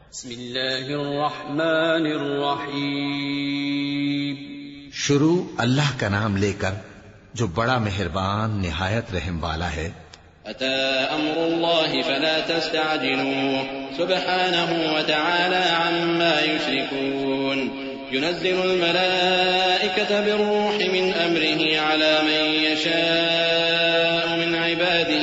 بسم اللہ الرحمن الرحیم. شروع اللہ کا نام لے کر جو بڑا مہربان نہایت رحم والا ہے. أتى أمر الله فلا تستعجلوه سبحانه وتعالى عما يشركون. ينزل الملائكة بالروح من أمره على من يشاء من عباده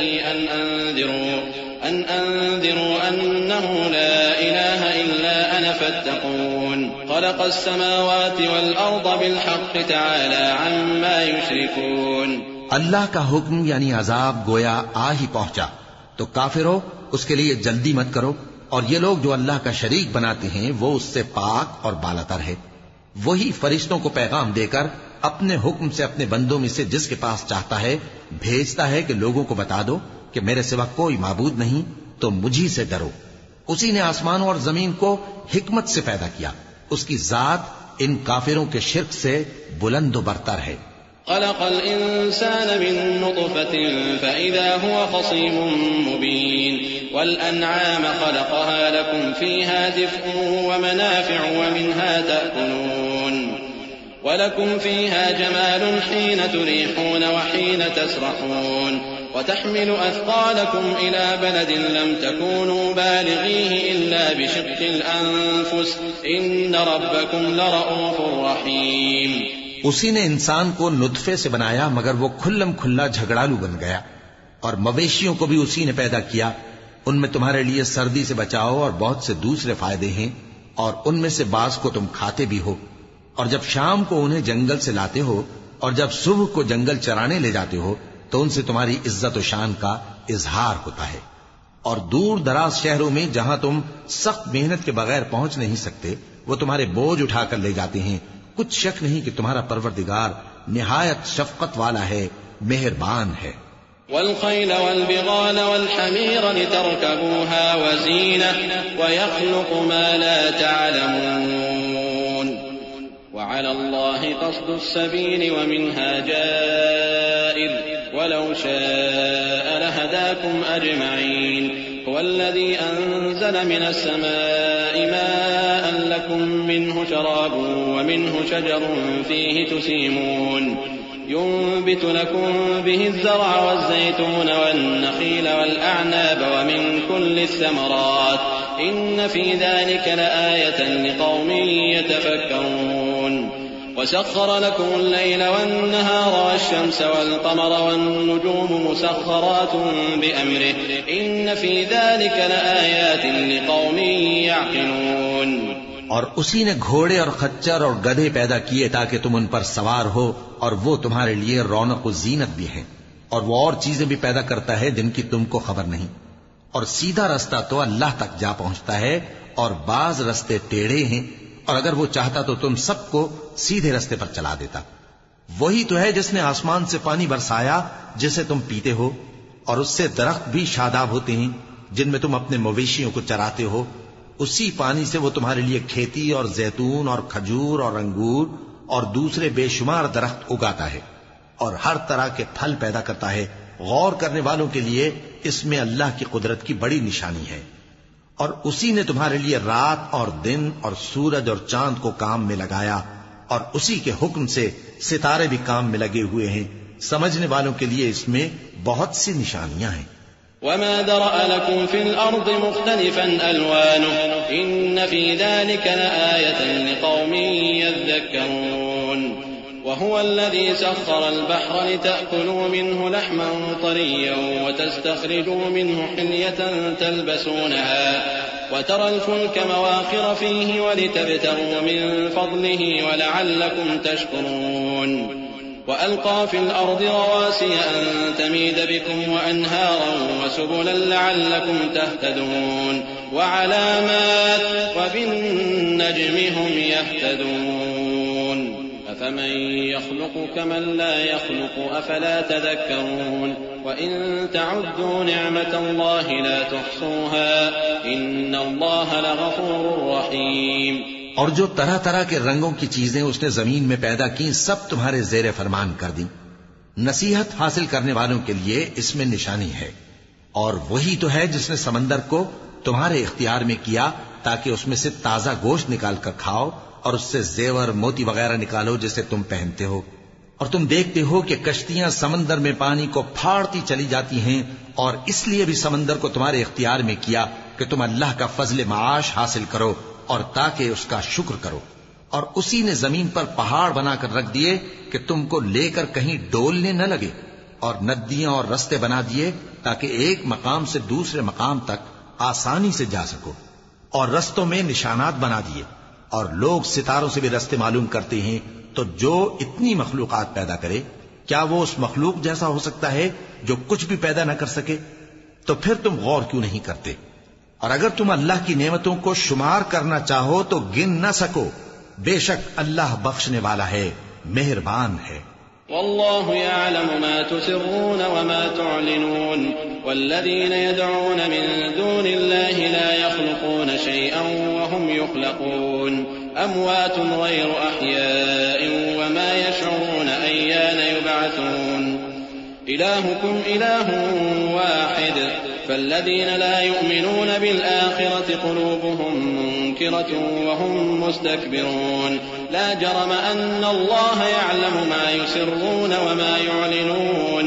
أن أنذروا أنه لا إله إلا أنا فاتقون. خلق السماوات والأرض بالحق تعالى عما يشركون. اللہ کا حکم یعنی عذاب گویا آ ہی پہنچا تو کافرو اس کے لیے جلدی مت کرو، اور یہ لوگ جو اللہ کا شریک بناتے ہیں وہ اس سے پاک اور بالاتر ہے. وہی فرشتوں کو پیغام دے کر اپنے حکم سے اپنے بندوں میں سے جس کے پاس چاہتا ہے بھیجتا ہے کہ لوگوں کو بتا دو کہ میرے سوا کوئی معبود نہیں تو مجھی سے ڈرو. اسی نے آسمانوں اور زمین کو حکمت سے پیدا کیا. اس کی ذات ان کافروں کے شرک سے بلند و برتر ہے. خلق الإنسان من نطفة فإذا هو خصيم مبين. والأنعام خلقها لكم فيها دفء ومنافع ومنها تأكلون. ولكم فيها جمال حين تريحون وحين تسرحون. وتحمل أثقالكم إلى بلد لم تكونوا بالغيه إلا بشق الأنفس إن ربكم لرؤوف رحيم. اسی نے انسان کو نطفے سے بنایا مگر وہ کھلم کھلا جھگڑالو بن گیا. اور مویشیوں کو بھی اسی نے پیدا کیا. ان میں تمہارے لیے سردی سے بچاؤ اور بہت سے دوسرے فائدے ہیں، اور ان میں سے بعض کو تم کھاتے بھی ہو. اور جب شام کو انہیں جنگل سے لاتے ہو اور جب صبح کو جنگل چرانے لے جاتے ہو تو ان سے تمہاری عزت و شان کا اظہار ہوتا ہے. اور دور دراز شہروں میں جہاں تم سخت محنت کے بغیر پہنچ نہیں سکتے وہ تمہارے بوجھ اٹھا کر لے جاتے ہیں. کچھ شک نہیں کہ تمہارا پروردگار نہایت شفقت والا ہے، مہربان ہے. والخيل والبغال والحمير لتركبوها وزينة ويخلق ما لا تعلمون. وعلى الله قصد السبيل ومنها جائر ولو شاء لهداكم أجمعين. هو الذي أنزل من السماء ماء لكم منه شراب ومنه شجر فيه تسيمون. ينبت لكم به الزرع والزيتون والنخيل والأعناب ومن كل الثمرات إن في ذلك لآية لقوم يتفكرون. وسخر لكم الليل والنهار والشمس والقمر والنجوم مسخرات بأمره إن في ذلك لآيات لقوم يعقلون. اور اسی نے گھوڑے اور خچر اور گدھے پیدا کیے تاکہ تم ان پر سوار ہو، اور وہ تمہارے لیے رونق و زینت بھی ہیں. اور وہ اور چیزیں بھی پیدا کرتا ہے جن کی تم کو خبر نہیں. اور سیدھا رستہ تو اللہ تک جا پہنچتا ہے اور بعض رستے ٹیڑھے ہیں، اور اگر وہ چاہتا تو تم سب کو سیدھے رستے پر چلا دیتا. وہی تو ہے جس نے آسمان سے پانی برسایا جسے تم پیتے ہو، اور اس سے درخت بھی شاداب ہوتے ہیں جن میں تم اپنے مویشیوں کو چراتے ہو. اسی پانی سے وہ تمہارے لیے کھیتی اور زیتون اور کھجور اور انگور اور دوسرے بے شمار درخت اگاتا ہے اور ہر طرح کے پھل پیدا کرتا ہے. غور کرنے والوں کے لیے اس میں اللہ کی قدرت کی بڑی نشانی ہے. اور اسی نے تمہارے لیے رات اور دن اور سورج اور چاند کو کام میں لگایا، اور اسی کے حکم سے ستارے بھی کام میں لگے ہوئے ہیں. سمجھنے والوں کے لیے اس میں بہت سی نشانیاں ہیں. وما ذرأ لكم في الأرض مختلفا ألوانه إن في ذلك لآية لقوم يذكرون. وهو الذي سخر البحر لتأكلوا منه لحما طريا وتستخرجوا منه حلية تلبسونها وترى الفلك مواخر فيه ولتبتغوا من فضله ولعلكم تشكرون. وألقى في الأرض رواسي أن تميد بكم وأنهارا وسبلا لعلكم تهتدون وعلامات وبالنجم هم يهتدون. أفمن يخلق كمن لا يخلق أفلا تذكرون. وإن تعدوا نعمة الله لا تحصوها إن الله لغفور رحيم. اور جو طرح طرح کے رنگوں کی چیزیں اس نے زمین میں پیدا کی سب تمہارے زیر فرمان کر دیں. نصیحت حاصل کرنے والوں کے لیے اس میں نشانی ہے. اور وہی تو ہے جس نے سمندر کو تمہارے اختیار میں کیا تاکہ اس میں سے تازہ گوشت نکال کر کھاؤ اور اس سے زیور موتی وغیرہ نکالو جسے تم پہنتے ہو، اور تم دیکھتے ہو کہ کشتیاں سمندر میں پانی کو پھاڑتی چلی جاتی ہیں، اور اس لیے بھی سمندر کو تمہارے اختیار میں کیا کہ تم اللہ کا فضل معاش حاصل کرو اور تاکہ اس کا شکر کرو، اور اسی نے زمین پر پہاڑ بنا کر رکھ دیے کہ تم کو لے کر کہیں ڈولنے نہ لگے، اور ندیاں اور رستے بنا دیے تاکہ ایک مقام سے دوسرے مقام تک آسانی سے جا سکو، اور رستوں میں نشانات بنا دیے، اور لوگ ستاروں سے بھی رستے معلوم کرتے ہیں، تو جو اتنی مخلوقات پیدا کرے کیا وہ اس مخلوق جیسا ہو سکتا ہے جو کچھ بھی پیدا نہ کر سکے؟ تو پھر تم غور کیوں نہیں کرتے؟ اور اگر تم اللہ کی نعمتوں کو شمار کرنا چاہو تو گن نہ سکو، بے شک اللہ بخشنے والا ہے، مہربان ہے۔ والله يعلم ما تسرون وما تعلنون والذين يدعون من دون الله لا يخلقون شيئا وهم يخلقون أموات غير أحياء وما يشعرون أيان يبعثون إلهكم إله واحد فالذين لا يؤمنون بالآخرة قلوبهم منكرة وهم مستكبرون لا جرم أن الله يعلم ما يسرون وما يعلنون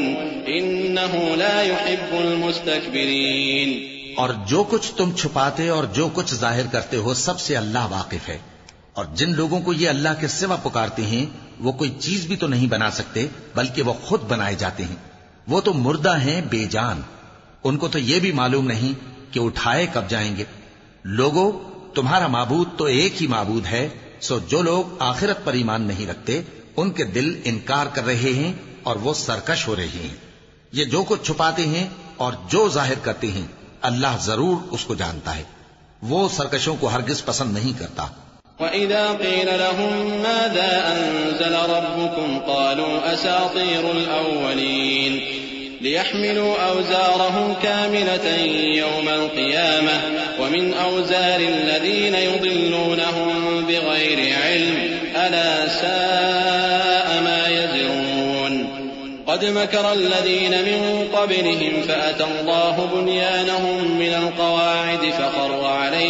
إنه لا يحب المستكبرين۔ اور جو کچھ تم چھپاتے اور جو کچھ ظاہر کرتے ہو سب سے اللہ واقف ہے، اور جن لوگوں کو یہ اللہ کے سوا پکارتے ہیں وہ کوئی چیز بھی تو نہیں بنا سکتے بلکہ وہ خود بنائے جاتے ہیں، وہ تو مردہ ہیں بے جان، ان کو تو یہ بھی معلوم نہیں کہ اٹھائے کب جائیں گے۔ لوگوں، تمہارا معبود تو ایک ہی معبود ہے، سو جو لوگ آخرت پر ایمان نہیں رکھتے ان کے دل انکار کر رہے ہیں اور وہ سرکش ہو رہے ہیں۔ یہ جو کچھ چھپاتے ہیں اور جو ظاہر کرتے ہیں اللہ ضرور اس کو جانتا ہے، وہ سرکشوں کو ہرگز پسند نہیں کرتا۔ وَإِذَا قِيلَ لَهُم مَّاذَا أَنزَلَ رَبُّكُمْ قَالُوا أَسَاطِيرُ الْأَوَّلِينَ لِيَحْمِلُوا أَوْزَارَهُمْ كَامِلَةً يَوْمَ الْقِيَامَةِ وَمِنْ أَوْزَارِ الَّذِينَ يُضِلُّونَهُم بِغَيْرِ عِلْمٍ أَلَا سَاءَ مَا يَزِرُونَ قد مكر الذين من قبلهم فأتى الله بنيانهم من القواعد فخر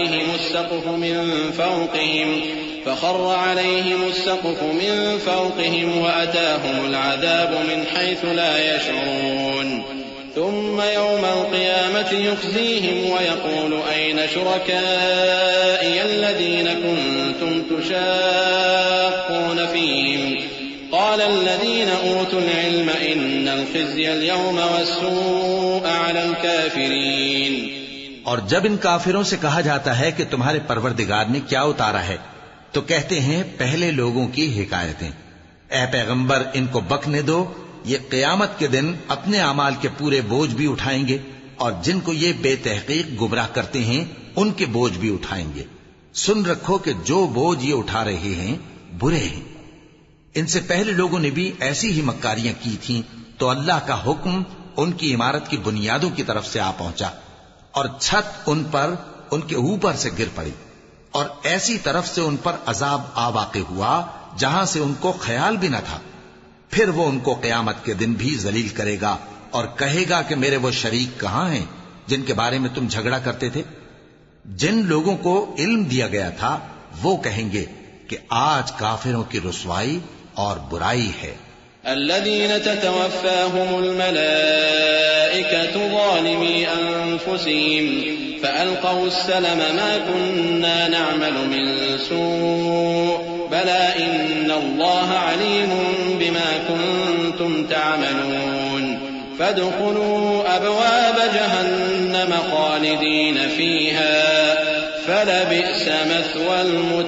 عليهم السقف من فوقهم وأتاهم العذاب من حيث لا يشعرون ثم يوم القيامة يخزيهم ويقول أين شركائي الذين كنتم تشاقون فيهم قال الذين أوتوا العلم إن الخزي اليوم والسوء على الكافرين۔ اور جب ان کافروں سے کہا جاتا ہے کہ تمہارے پروردگار نے کیا اتارا ہے تو کہتے ہیں پہلے لوگوں کی حکایتیں۔ اے پیغمبر ان کو بکنے دو، یہ قیامت کے دن اپنے اعمال کے پورے بوجھ بھی اٹھائیں گے، اور جن کو یہ بے تحقیق گمراہ کرتے ہیں ان کے بوجھ بھی اٹھائیں گے۔ سن رکھو کہ جو بوجھ یہ اٹھا رہے ہیں برے ہیں۔ ان سے پہلے لوگوں نے بھی ایسی ہی مکاریاں کی تھیں تو اللہ کا حکم ان کی عمارت کی بنیادوں کی طرف سے آ پہنچا اور چھت ان پر ان کے اوپر سے گر پڑی، اور ایسی طرف سے ان پر عذاب آ واقع ہوا جہاں سے ان کو خیال بھی نہ تھا۔ پھر وہ ان کو قیامت کے دن بھی ذلیل کرے گا اور کہے گا کہ میرے وہ شریک کہاں ہیں جن کے بارے میں تم جھگڑا کرتے تھے؟ جن لوگوں کو علم دیا گیا تھا وہ کہیں گے کہ آج کافروں کی رسوائی اور برائی ہے۔ الذين تتوفاهم الملائكة ظالمي أنفسهم فألقوا السلم ما كنا نعمل من سوء بلى إن الله عليم بما كنتم تعملون فادخلوا أبواب جهنم خالدين فيها فلبئس مثوى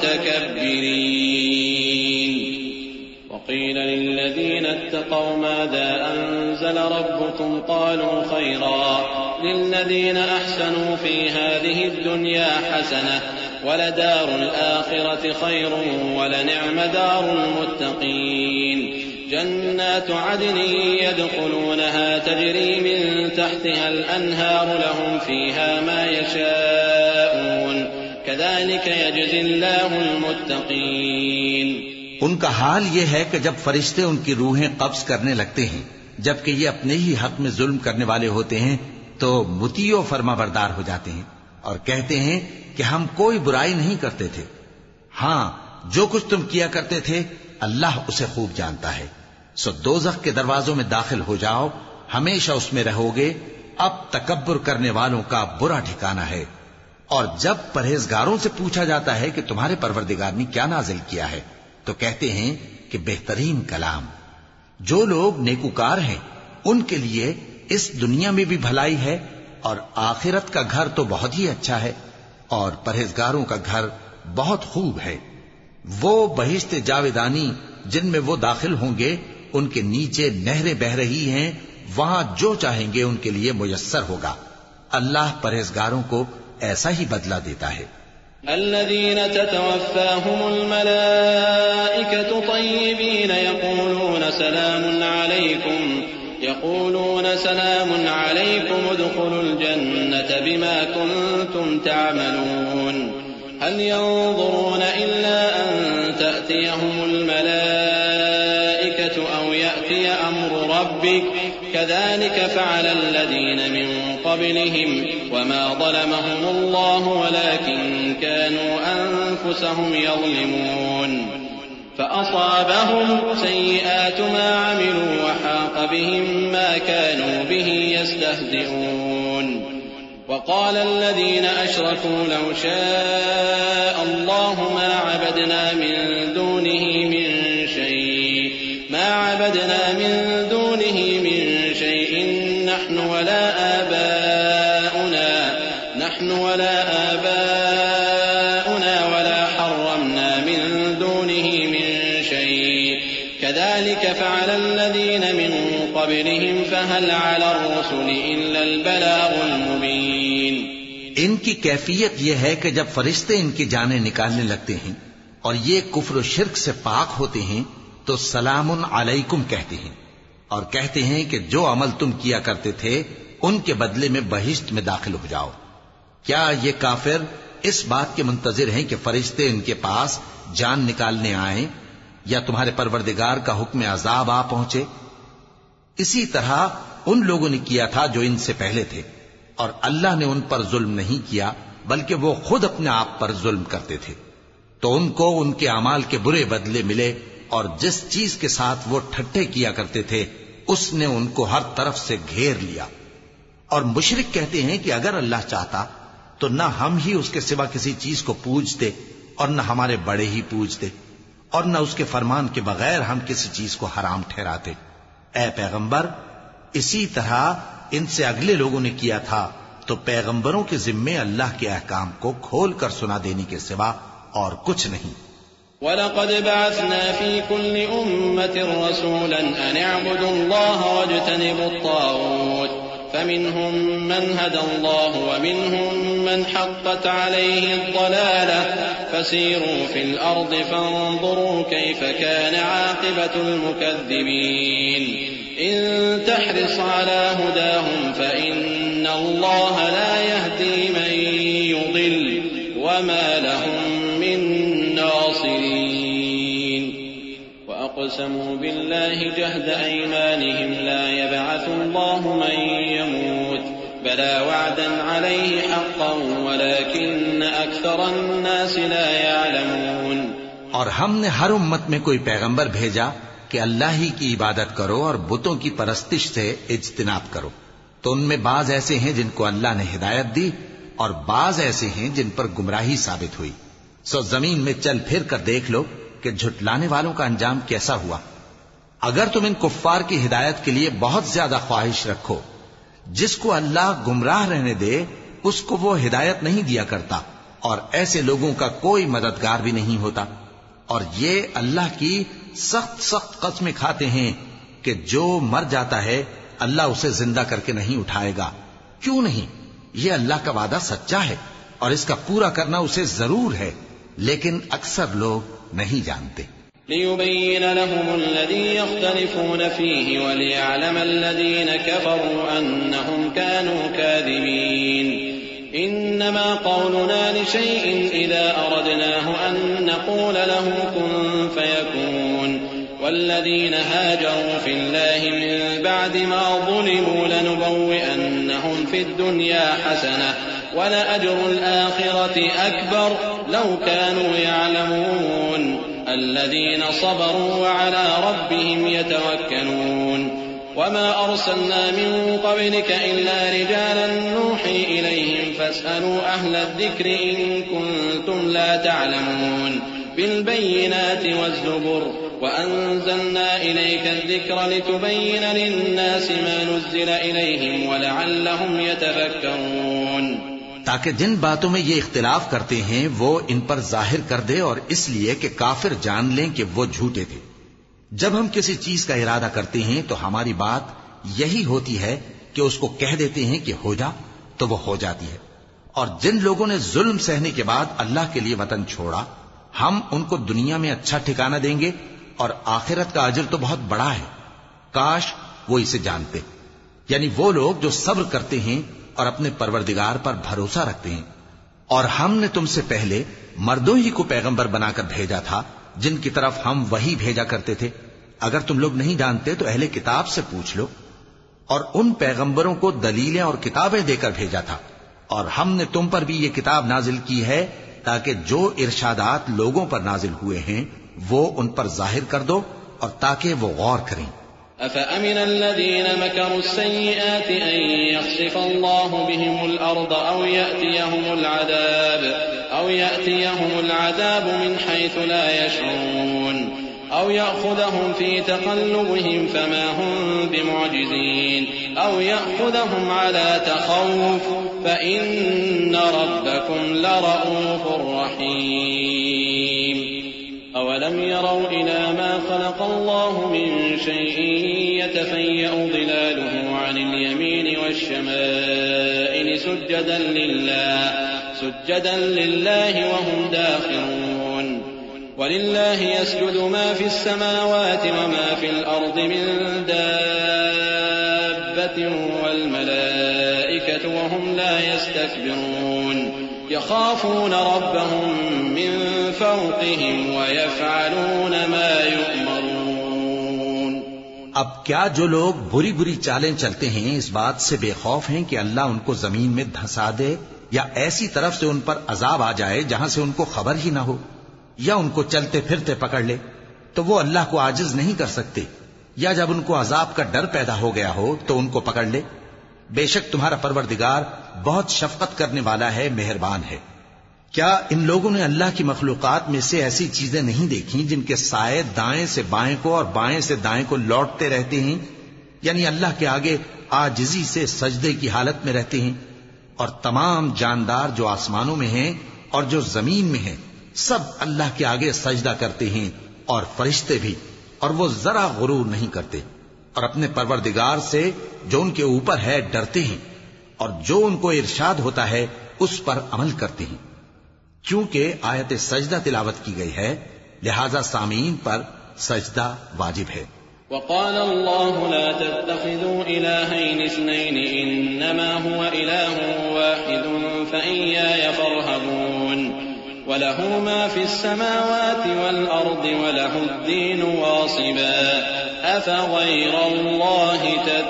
المتكبرين۔ وقيل للذين اتقوا ماذا أنزل ربكم قالوا خيرا للذين أحسنوا في هذه الدنيا حسنة ولدار الآخرة خير ولنعم دار المتقين جنات عدن يدخلونها تجري من تحتها الأنهار لهم فيها ما يشاءون كذلك يجزي الله المتقين۔ ان کا حال یہ ہے کہ جب فرشتے ان کی روحیں قبض کرنے لگتے ہیں جبکہ یہ اپنے ہی حق میں ظلم کرنے والے ہوتے ہیں تو مطیع و فرما بردار ہو جاتے ہیں اور کہتے ہیں کہ ہم کوئی برائی نہیں کرتے تھے. ہاں جو کچھ تم کیا کرتے تھے اللہ اسے خوب جانتا ہے. سو دوزخ کے دروازوں میں داخل ہو جاؤ، ہمیشہ اس میں رہو گے. اب تکبر کرنے والوں کا برا ٹھکانہ ہے. اور جب پرہیزگاروں سے پوچھا جاتا ہے کہ تمہارے پروردگار نے کیا نازل کیا ہے تو کہتے ہیں کہ بہترین کلام. جو لوگ نیکوکار ہیں ان کے لیے اس دنیا میں بھی بھلائی ہے اور آخرت کا گھر تو بہت ہی اچھا ہے، اور پرہیزگاروں کا گھر بہت خوب ہے. وہ بہشت جاویدانی جن میں وہ داخل ہوں گے، ان کے نیچے نہریں بہ رہی ہیں، وہاں جو چاہیں گے ان کے لیے میسر ہوگا. اللہ پرہیزگاروں کو ایسا ہی بدلہ دیتا ہے. الذين تتوفاهم الملائكة طيبين يقولون سلام عليكم ادخلوا الجنة بما كنتم تعملون هل ينظرون إلا أن تأتيهم الملائكة أو يأتي أمر ربك كذلك فعل الذين من قبلهم وما ظلمهم الله ولكن كانوا أنفسهم يظلمون فأصابهم سيئات ما عملوا وحاق بهم ما كانوا به يستهزئون وقال الذين أشركوا لو شاء الله ما عبدنا من دونه من شيء نحن ولا آباؤنا ولا حرمنا من دونه من شيء كذلك فعل الذين من قبلهم فهل على الرسل إلا البلاغ المبين. ان کی کیفیت یہ ہے کہ جب فرشتے ان کی جانیں نکالنے لگتے ہیں اور یہ کفر و شرک سے پاک ہوتے ہیں تو سلام علیکم کہتے ہیں اور کہتے ہیں کہ جو عمل تم کیا کرتے تھے ان کے بدلے میں بہشت میں داخل ہو جاؤ. کیا یہ کافر اس بات کے منتظر ہیں کہ فرشتے ان کے پاس جان نکالنے آئیں یا تمہارے پروردگار کا حکم عذاب آ پہنچے؟ اسی طرح ان لوگوں نے کیا تھا جو ان سے پہلے تھے، اور اللہ نے ان پر ظلم نہیں کیا بلکہ وہ خود اپنے آپ پر ظلم کرتے تھے. تو ان کو ان کے اعمال کے برے بدلے ملے، اور جس چیز کے ساتھ وہ ٹھٹھے کیا کرتے تھے اس نے ان کو ہر طرف سے گھیر لیا. اور مشرک کہتے ہیں کہ اگر اللہ چاہتا تو نہ ہم ہی اس کے سوا کسی چیز کو پوجتے اور نہ ہمارے بڑے ہی پوجتے، اور نہ اس کے فرمان کے بغیر ہم کسی چیز کو حرام ٹھہراتے. اے پیغمبر، اسی طرح ان سے اگلے لوگوں نے کیا تھا، تو پیغمبروں کے ذمے اللہ کے احکام کو کھول کر سنا دینے کے سوا اور کچھ نہیں. وَلَقَدْ بَعَثْنَا فِي كُلِّ أُمَّةٍ رَسُولًا أَنِ اعْبُدُوا اللَّهَ وَاجْتَنِبُوا الطَّاغُوتَ فَمِنْهُمْ مَنْ هَدَى اللَّهُ وَمِنْهُمْ مَنْ حَقَّتْ عَلَيْهِ الضَّلَالَةُ فَسِيرُوا فِي الْأَرْضِ فَانظُرُوا كَيْفَ كَانَ عَاقِبَةُ الْمُكَذِّبِينَ إِن تَحْرِصْ عَلَى هُدَاهُمْ فَإِنَّ اللَّهَ لَا يَهْدِي مَن يُضِلُّ وَمَا لَهُم مِّن ناصرين. وأقسموا بالله جهد أيمانهم لا يبعث الله من يموت بلى وعدا عليه حقا ولكن أكثر الناس لا يعلمون. اور ہم نے ہر امت میں کوئی پیغمبر بھیجا کہ اللہ ہی کی عبادت کرو اور بتوں کی پرستش سے اجتناب کرو، تو ان میں بعض ایسے ہیں جن کو اللہ نے ہدایت دی اور بعض ایسے ہیں جن پر گمراہی ثابت ہوئی. سو زمین میں چل پھر کر دیکھ لو کہ جھٹلانے والوں کا انجام کیسا ہوا. اگر تم ان کفار کی ہدایت کے لیے بہت زیادہ خواہش رکھو، جس کو اللہ گمراہ رہنے دے اس کو وہ ہدایت نہیں دیا کرتا، اور ایسے لوگوں کا کوئی مددگار بھی نہیں ہوتا. اور یہ اللہ کی سخت سخت قسمیں کھاتے ہیں کہ جو مر جاتا ہے اللہ اسے زندہ کر کے نہیں اٹھائے گا. کیوں نہیں؟ یہ اللہ کا وعدہ سچا ہے اور اس کا پورا کرنا اسے ضرور ہے، لیکن اکثر لوگ نہیں جانتے. لِيُبَيِّنَ لَهُمُ الَّذِي يَخْتَلِفُونَ فِيهِ وَلِيَعْلَمَ الَّذِينَ كَفَرُوا أَنَّهُمْ كَانُوا كَاذِبِينَ. إِنَّمَا قَوْلُنَا لِشَيْءٍ إِذَا أَرَدْنَاهُ أَن نَّقُولَ لَهُ كُن فَيَكُونُ. وَالَّذِينَ هَاجَرُوا فِي اللَّهِ مِن بَعْدِ مَا ظُلِمُوا لَنُبَوِّئَنَّهُمْ فِي الدُّنْيَا حَسَنَةً وَلَأَجْرُ الْآخِرَةِ أَكْبَرُ لَوْ كَانُوا يَعْلَمُونَ الَّذِينَ صَبَرُوا وَعَلَى رَبِّهِمْ يَتَوَكَّلُونَ وَمَا أَرْسَلْنَا مِن قَبْلِكَ إِلَّا رِجَالًا نُّوحِي إِلَيْهِمْ فَاسْأَلُوا أَهْلَ الذِّكْرِ إِن كُنتُمْ لَا تَعْلَمُونَ بِالْبَيِّنَاتِ وَالزُّبُرِ وَأَنزَلْنَا إِلَيْكَ الذِّكْرَ لِتُبَيِّنَ لِلنَّاسِ مَا نُزِّلَ إِلَيْهِمْ وَلَعَلَّهُمْ يَتَفَكَّرُونَ تاکہ جن باتوں میں یہ اختلاف کرتے ہیں وہ ان پر ظاہر کر دے، اور اس لیے کہ کافر جان لیں کہ وہ جھوٹے تھے۔ جب ہم کسی چیز کا ارادہ کرتے ہیں تو ہماری بات یہی ہوتی ہے کہ اس کو کہہ دیتے ہیں کہ ہو جا تو وہ ہو جاتی ہے۔ اور جن لوگوں نے ظلم سہنے کے بعد اللہ کے لیے وطن چھوڑا، ہم ان کو دنیا میں اچھا ٹھکانہ دیں گے، اور آخرت کا اجر تو بہت بڑا ہے، کاش وہ اسے جانتے۔ یعنی وہ لوگ جو صبر کرتے ہیں اور اپنے پروردگار پر بھروسہ رکھتے ہیں۔ اور ہم نے تم سے پہلے مردوں ہی کو پیغمبر بنا کر بھیجا تھا جن کی طرف ہم وحی بھیجا کرتے تھے۔ اگر تم لوگ نہیں جانتے تو اہل کتاب سے پوچھ لو۔ اور ان پیغمبروں کو دلیلیں اور کتابیں دے کر بھیجا تھا، اور ہم نے تم پر بھی یہ کتاب نازل کی ہے تاکہ جو ارشادات لوگوں پر نازل ہوئے ہیں وہ ان پر ظاہر کر دو، اور تاکہ وہ غور کریں۔ أَفَأَمِنَ الَّذِينَ مَكَرُوا السَّيِّئَاتِ أَن يَخْسِفَ اللَّهُ بِهِمُ الْأَرْضَ أَوْ يَأْتِيَهُمُ الْعَذَابُ مِنْ حَيْثُ لَا يَشْعُرُونَ أَوْ يَأْخُذَهُمْ فِي تَقَلُّبِهِمْ فَمَا هُمْ بِمُعْجِزِينَ أَوْ يَأْخُذَهُمْ عَلَى تَخَوُّفٍ فَإِنَّ رَبَّكُمْ لَرَءُوفٌ رَحِيمٌ أَوَلَمْ يَرَوْا إِلَى مَا خَلَقَ اللَّهُ مِن شَيْءٍ يَتَفَيَّأُ ظِلَالُهُ عَنِ الْيَمِينِ وَالشَّمَائِلِ سُجَّدًا لِلَّهِ وَهُمْ دَاخِرُونَ وَلِلَّهِ يَسْجُدُ مَا فِي السَّمَاوَاتِ وَمَا فِي الْأَرْضِ مِن دَابَّةٍ وَالْمَلَائِكَةُ وَهُمْ لَا يَسْتَكْبِرُونَ يَخَافُونَ رَبَّهُم مِّن فَوْقِهِمْ وَيَفْعَلُونَ مَا يُؤْمَرُونَ۔ اب کیا جو لوگ بری بری چالیں چلتے ہیں اس بات سے بے خوف ہیں کہ اللہ ان کو زمین میں دھسا دے، یا ایسی طرف سے ان پر عذاب آ جائے جہاں سے ان کو خبر ہی نہ ہو، یا ان کو چلتے پھرتے پکڑ لے، تو وہ اللہ کو عاجز نہیں کر سکتے، یا جب ان کو عذاب کا ڈر پیدا ہو گیا ہو تو ان کو پکڑ لے۔ بے شک تمہارا پروردگار بہت شفقت کرنے والا ہے، مہربان ہے۔ کیا ان لوگوں نے اللہ کی مخلوقات میں سے ایسی چیزیں نہیں دیکھی جن کے سائے دائیں سے بائیں کو اور بائیں سے دائیں کو لوٹتے رہتے ہیں؟ یعنی اللہ کے آگے عاجزی سے سجدے کی حالت میں رہتے ہیں۔ اور تمام جاندار جو آسمانوں میں ہیں اور جو زمین میں ہیں سب اللہ کے آگے سجدہ کرتے ہیں، اور فرشتے بھی، اور وہ ذرا غرور نہیں کرتے، اور اپنے پروردگار سے جو ان کے اوپر ہے ڈرتے ہیں، اور جو ان کو ارشاد ہوتا ہے اس پر عمل کرتے ہیں۔ چونکہ آیت سجدہ تلاوت کی گئی ہے لہذا سامعین پر سجدہ واجب ہے۔ وقال الله لا تتخذوا إلهين اثنين إنما هو إله واحد فإياي فارهبون وله ما في السماوات والأرض وله الدين واصبا أفغير الله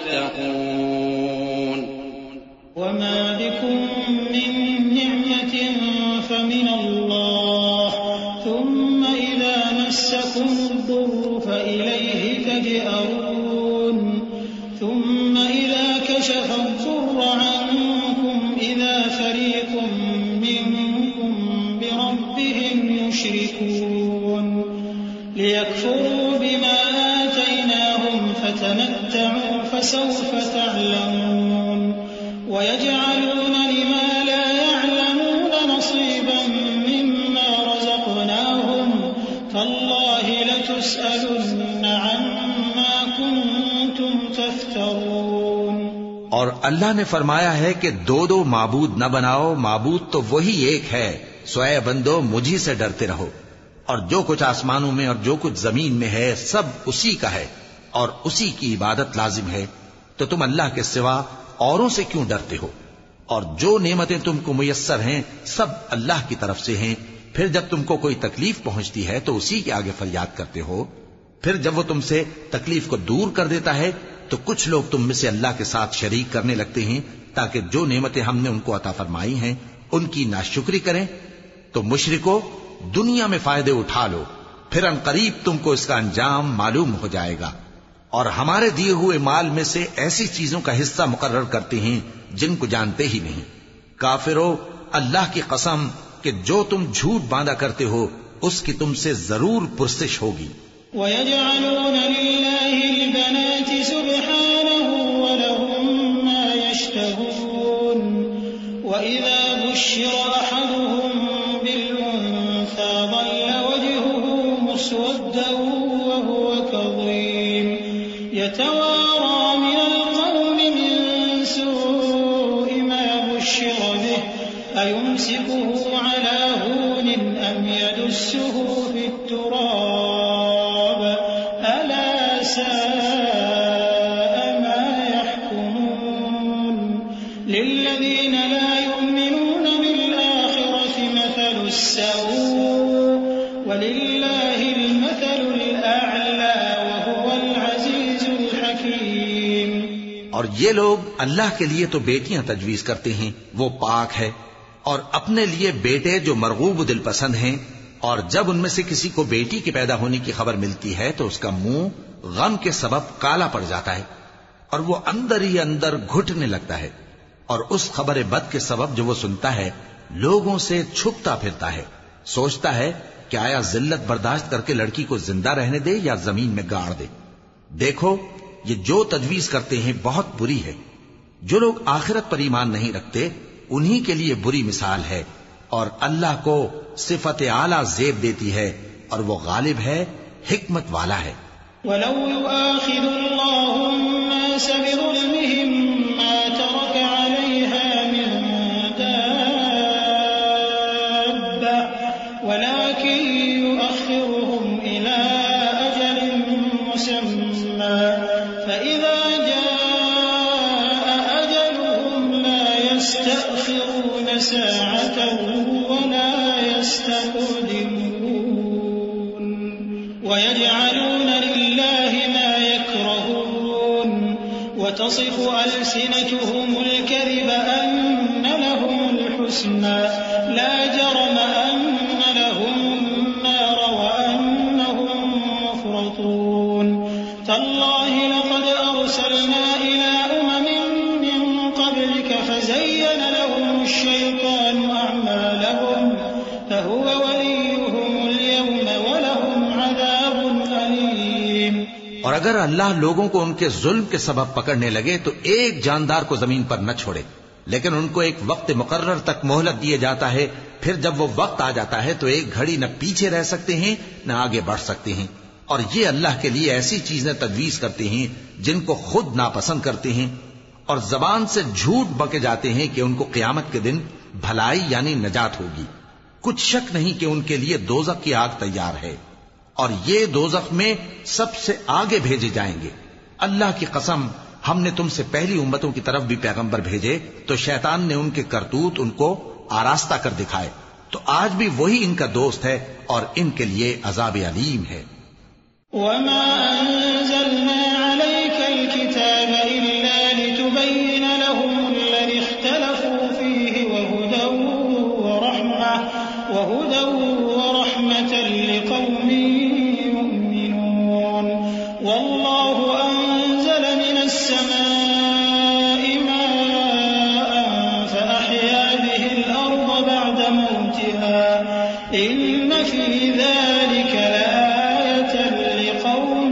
تتقون وما بكم من نعمة فمن الله ثم إذا مسكم الضر فإليه تجأرون ثم إذا كشف الضر عنكم إذا فريق منكم بربهم يشركون ليكفروا بما آتيناهم فتمتعوا فسوف تعلمون ويجعلون لما لا يعلمون نصيبا مما رزقناهم تالله لتسألن عما كنتم تفترون۔ اور اللہ نے فرمایا ہے کہ دو دو معبود نہ بناؤ، معبود تو وہی ایک ہے، سو اے بندو مجھی سے ڈرتے رہو، اور جو کچھ آسمانوں میں اور جو کچھ زمین میں ہے سب اسی کا ہے اور اسی کی عبادت لازم ہے، تو تم اللہ کے سوا اوروں سے کیوں ڈرتے ہو؟ اور جو نعمتیں تم کو میسر ہیں سب اللہ کی طرف سے ہیں، پھر جب تم کو کوئی تکلیف پہنچتی ہے تو اسی کے آگے فریاد کرتے ہو، پھر جب وہ تم سے تکلیف کو دور کر دیتا ہے تو کچھ لوگ تم میں سے اللہ کے ساتھ شریک کرنے لگتے ہیں تاکہ جو نعمتیں ہم نے ان کو عطا فرمائی ہیں ان کی ناشکری کریں، تو مشرکو دنیا میں فائدے اٹھا لو، پھر ان قریب تم کو اس کا انجام معلوم ہو جائے گا، اور ہمارے دیے ہوئے مال میں سے ایسی چیزوں کا حصہ مقرر کرتے ہیں جن کو جانتے ہی نہیں۔ کافرو، اللہ کی قسم کہ جو تم جھوٹ باندھا کرتے ہو اس کی تم سے ضرور پرسش ہوگی۔ وَيَجْعَلُونَ لِلَّهِ الْبَنَاتِ سُبْحَانَهُ وَلَهُم مَّا يَشْتَهُونَ وَإِذَا بُشِّرَ أَحَدُهُم بِالْأُنثَىٰ ظَلَّ وَجْهُهُ مُسْوَدًّا وَهُوَ كَظِيمٌ يَتَوَارَىٰ مِنَ الْقَوْمِ مِن سُوءِ مَا بُشِّرَ بِهِ أَيُمْسِكُهُ عَلَىٰ هُونٍ أَمْ يَدُسُّهُ فِي التُّرَابِ أَلَا سَاءَ مَا يَحْكُمُونَ لِلَّذِينَ لَا يُؤْمِنُونَ بِالْآخِرَةِ مَثَلُ السَّوْءِ وَلِلَّهِ الْمَثَلُ الْأَعْلَىٰ وَهُوَ الْعَزِيزُ الْحَكِيمُ۔ اور یہ لوگ اللہ کے لیے تو بیٹیاں تجویز کرتے ہیں، وہ پاک ہے، اور اپنے لیے بیٹے جو مرغوب دل پسند ہیں، اور جب ان میں سے کسی کو بیٹی کے پیدا ہونے کی خبر ملتی ہے تو اس کا منہ غم کے سبب کالا پڑ جاتا ہے اور وہ اندر ہی اندر گھٹنے لگتا ہے، اور اس خبر بد کے سبب جو وہ سنتا ہے لوگوں سے چھپتا پھرتا ہے، سوچتا ہے کہ آیا ذلت برداشت کر کے لڑکی کو زندہ رہنے دے یا زمین میں گاڑ دے۔ دیکھو یہ جو تجویز کرتے ہیں بہت بری ہے۔ جو لوگ آخرت پر ایمان نہیں رکھتے انہی کے لیے بری مثال ہے، اور اللہ کو صفت اعلیٰ زیب دیتی ہے اور وہ غالب ہے، حکمت والا ہے۔ وَلَوْ يُؤَاخِذُ اللَّهُ النَّاسَ بِظُلْمِهِم مَّا تَرَكَ عَلَيْهَا مِن دَابَّةٍ وَلَٰكِن يُؤَخِّرُهُمْ إِلَىٰ أَجَلٍ مُّسَمًّى فَإِذَا جَاءَ أَجَلُهُمْ لَا يَسْتَأْخِرُونَ سَاعَةً وَلَا يَسْتَقْدِمُونَ وَيَجْعَلُونَ لِلَّهِ مَا يَكْرَهُونَ وَتَصِفُ أَلْسِنَتُهُمُ الْكَذِبَ أَنَّ لَهُمُ الْحُسْنَىٰ لَا جَرَمَ أَنَّ لَهُمُ النَّارَ وَأَنَّهُم مُّفْرَطُونَ تَاللَّهِ لَقَدْ أَرْسَلْنَا إِلَىٰ أُمَمٍ مِّن قَبْلِكَ فَزَيَّنَ لَهُمُ الشَّيْطَانُ أَعْمَالَهُمْ فَهُوَ وَلِيُّهُمُ الْيَوْمَ وَلَهُمْ عَذَابٌ أَلِيمٌ۔ اور اگر اللہ لوگوں کو ان کے ظلم کے سبب پکڑنے لگے تو ایک جاندار کو زمین پر نہ چھوڑے، لیکن ان کو ایک وقت مقرر تک مہلت دیے جاتا ہے، پھر جب وہ وقت آ جاتا ہے تو ایک گھڑی نہ پیچھے رہ سکتے ہیں نہ آگے بڑھ سکتے ہیں، اور یہ اللہ کے لیے ایسی چیزیں تجویز کرتے ہیں جن کو خود ناپسند کرتے ہیں، اور زبان سے جھوٹ بکے جاتے ہیں کہ ان کو قیامت کے دن بھلائی یعنی نجات ہوگی۔ کچھ شک نہیں کہ ان کے لیے دوزخ کی آگ تیار ہے، اور یہ دوزخ میں سب سے آگے بھیجے جائیں گے۔ اللہ کی قسم، ہم نے تم سے پہلی امتوں کی طرف بھی پیغمبر بھیجے تو شیطان نے ان کے کرتوت ان کو آراستہ کر دکھائے، تو آج بھی وہی ان کا دوست ہے اور ان کے لیے عذاب علیم ہے۔ وَمَا أَنزَلْنَا عَلَيْكَ الْكِتَابَ إِلَّا لِتُبَيِّنَ لَهُمُ الَّذِي اخْتَلَفُوا فِيهِ وَهُدًى وَرَحْمَةً لِقَوْمٍ يُؤْمِنُونَ وَاللَّهُ أَنزَلَ مِنَ السَّمَاءِ مَاءً فَأَحْيَا بِهِ الْأَرْضَ بَعْدَ مَوْتِهَا إِنَّ فِي ذَلِكَ لَآيَةً لِقَوْمٍ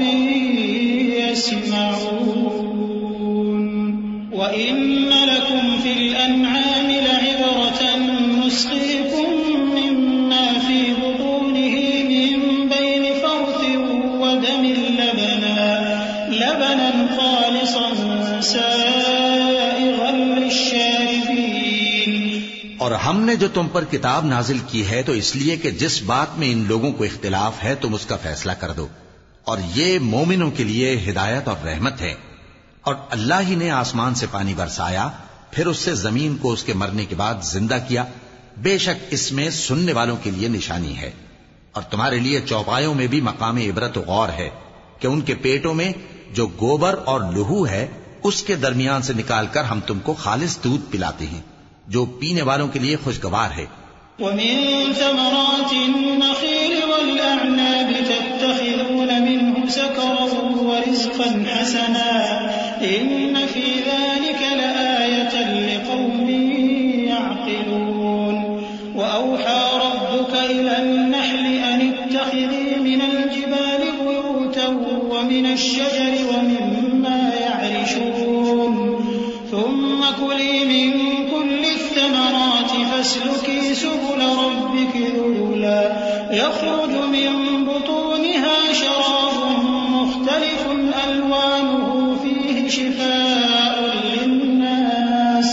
يَسْمَعُونَ وَإِنَّ لَكُمْ فِي الْأَنْعَامِ لَعِبْرَةً نُّسْقِيكُم مِّمَّا فِي بُطُونِهِ مِن بَيْنِ فَرْثٍ وَدَمٍ لَبَنًا خَالِصًا سَائِغًا لِّلشَّارِبِينَ۔ اور ہم نے جو تم پر کتاب نازل کی ہے تو اس لیے کہ جس بات میں ان لوگوں کو اختلاف ہے تم اس کا فیصلہ کر دو، اور یہ مومنوں کے لیے ہدایت اور رحمت ہے۔ اور اللہ ہی نے آسمان سے پانی برسایا، پھر اس سے زمین کو اس کے مرنے کے بعد زندہ کیا، بے شک اس میں سننے والوں کے لیے نشانی ہے۔ اور تمہارے لیے چوپایوں میں بھی مقام عبرت و غور ہے کہ ان کے پیٹوں میں جو گوبر اور لہو ہے اس کے درمیان سے نکال کر ہم تم کو خالص دودھ پلاتے ہیں جو پینے والوں کے لیے خوشگوار ہے. ومن ثمرات النخيل والأعناب تتخذون منه سكرا ورزقا حسنا إن في ذلك لآية لقوم يعقلون. وأوحى ربك إلى النحل أن اتخذي من الجبال بيوتا ومن الشجر ومما يعرشون ثم كلي من كل الثمرات فاسلكي سبل ربك ذللا يخرج من بطونها شراب مختلف ألوانه فيه شفاء للناس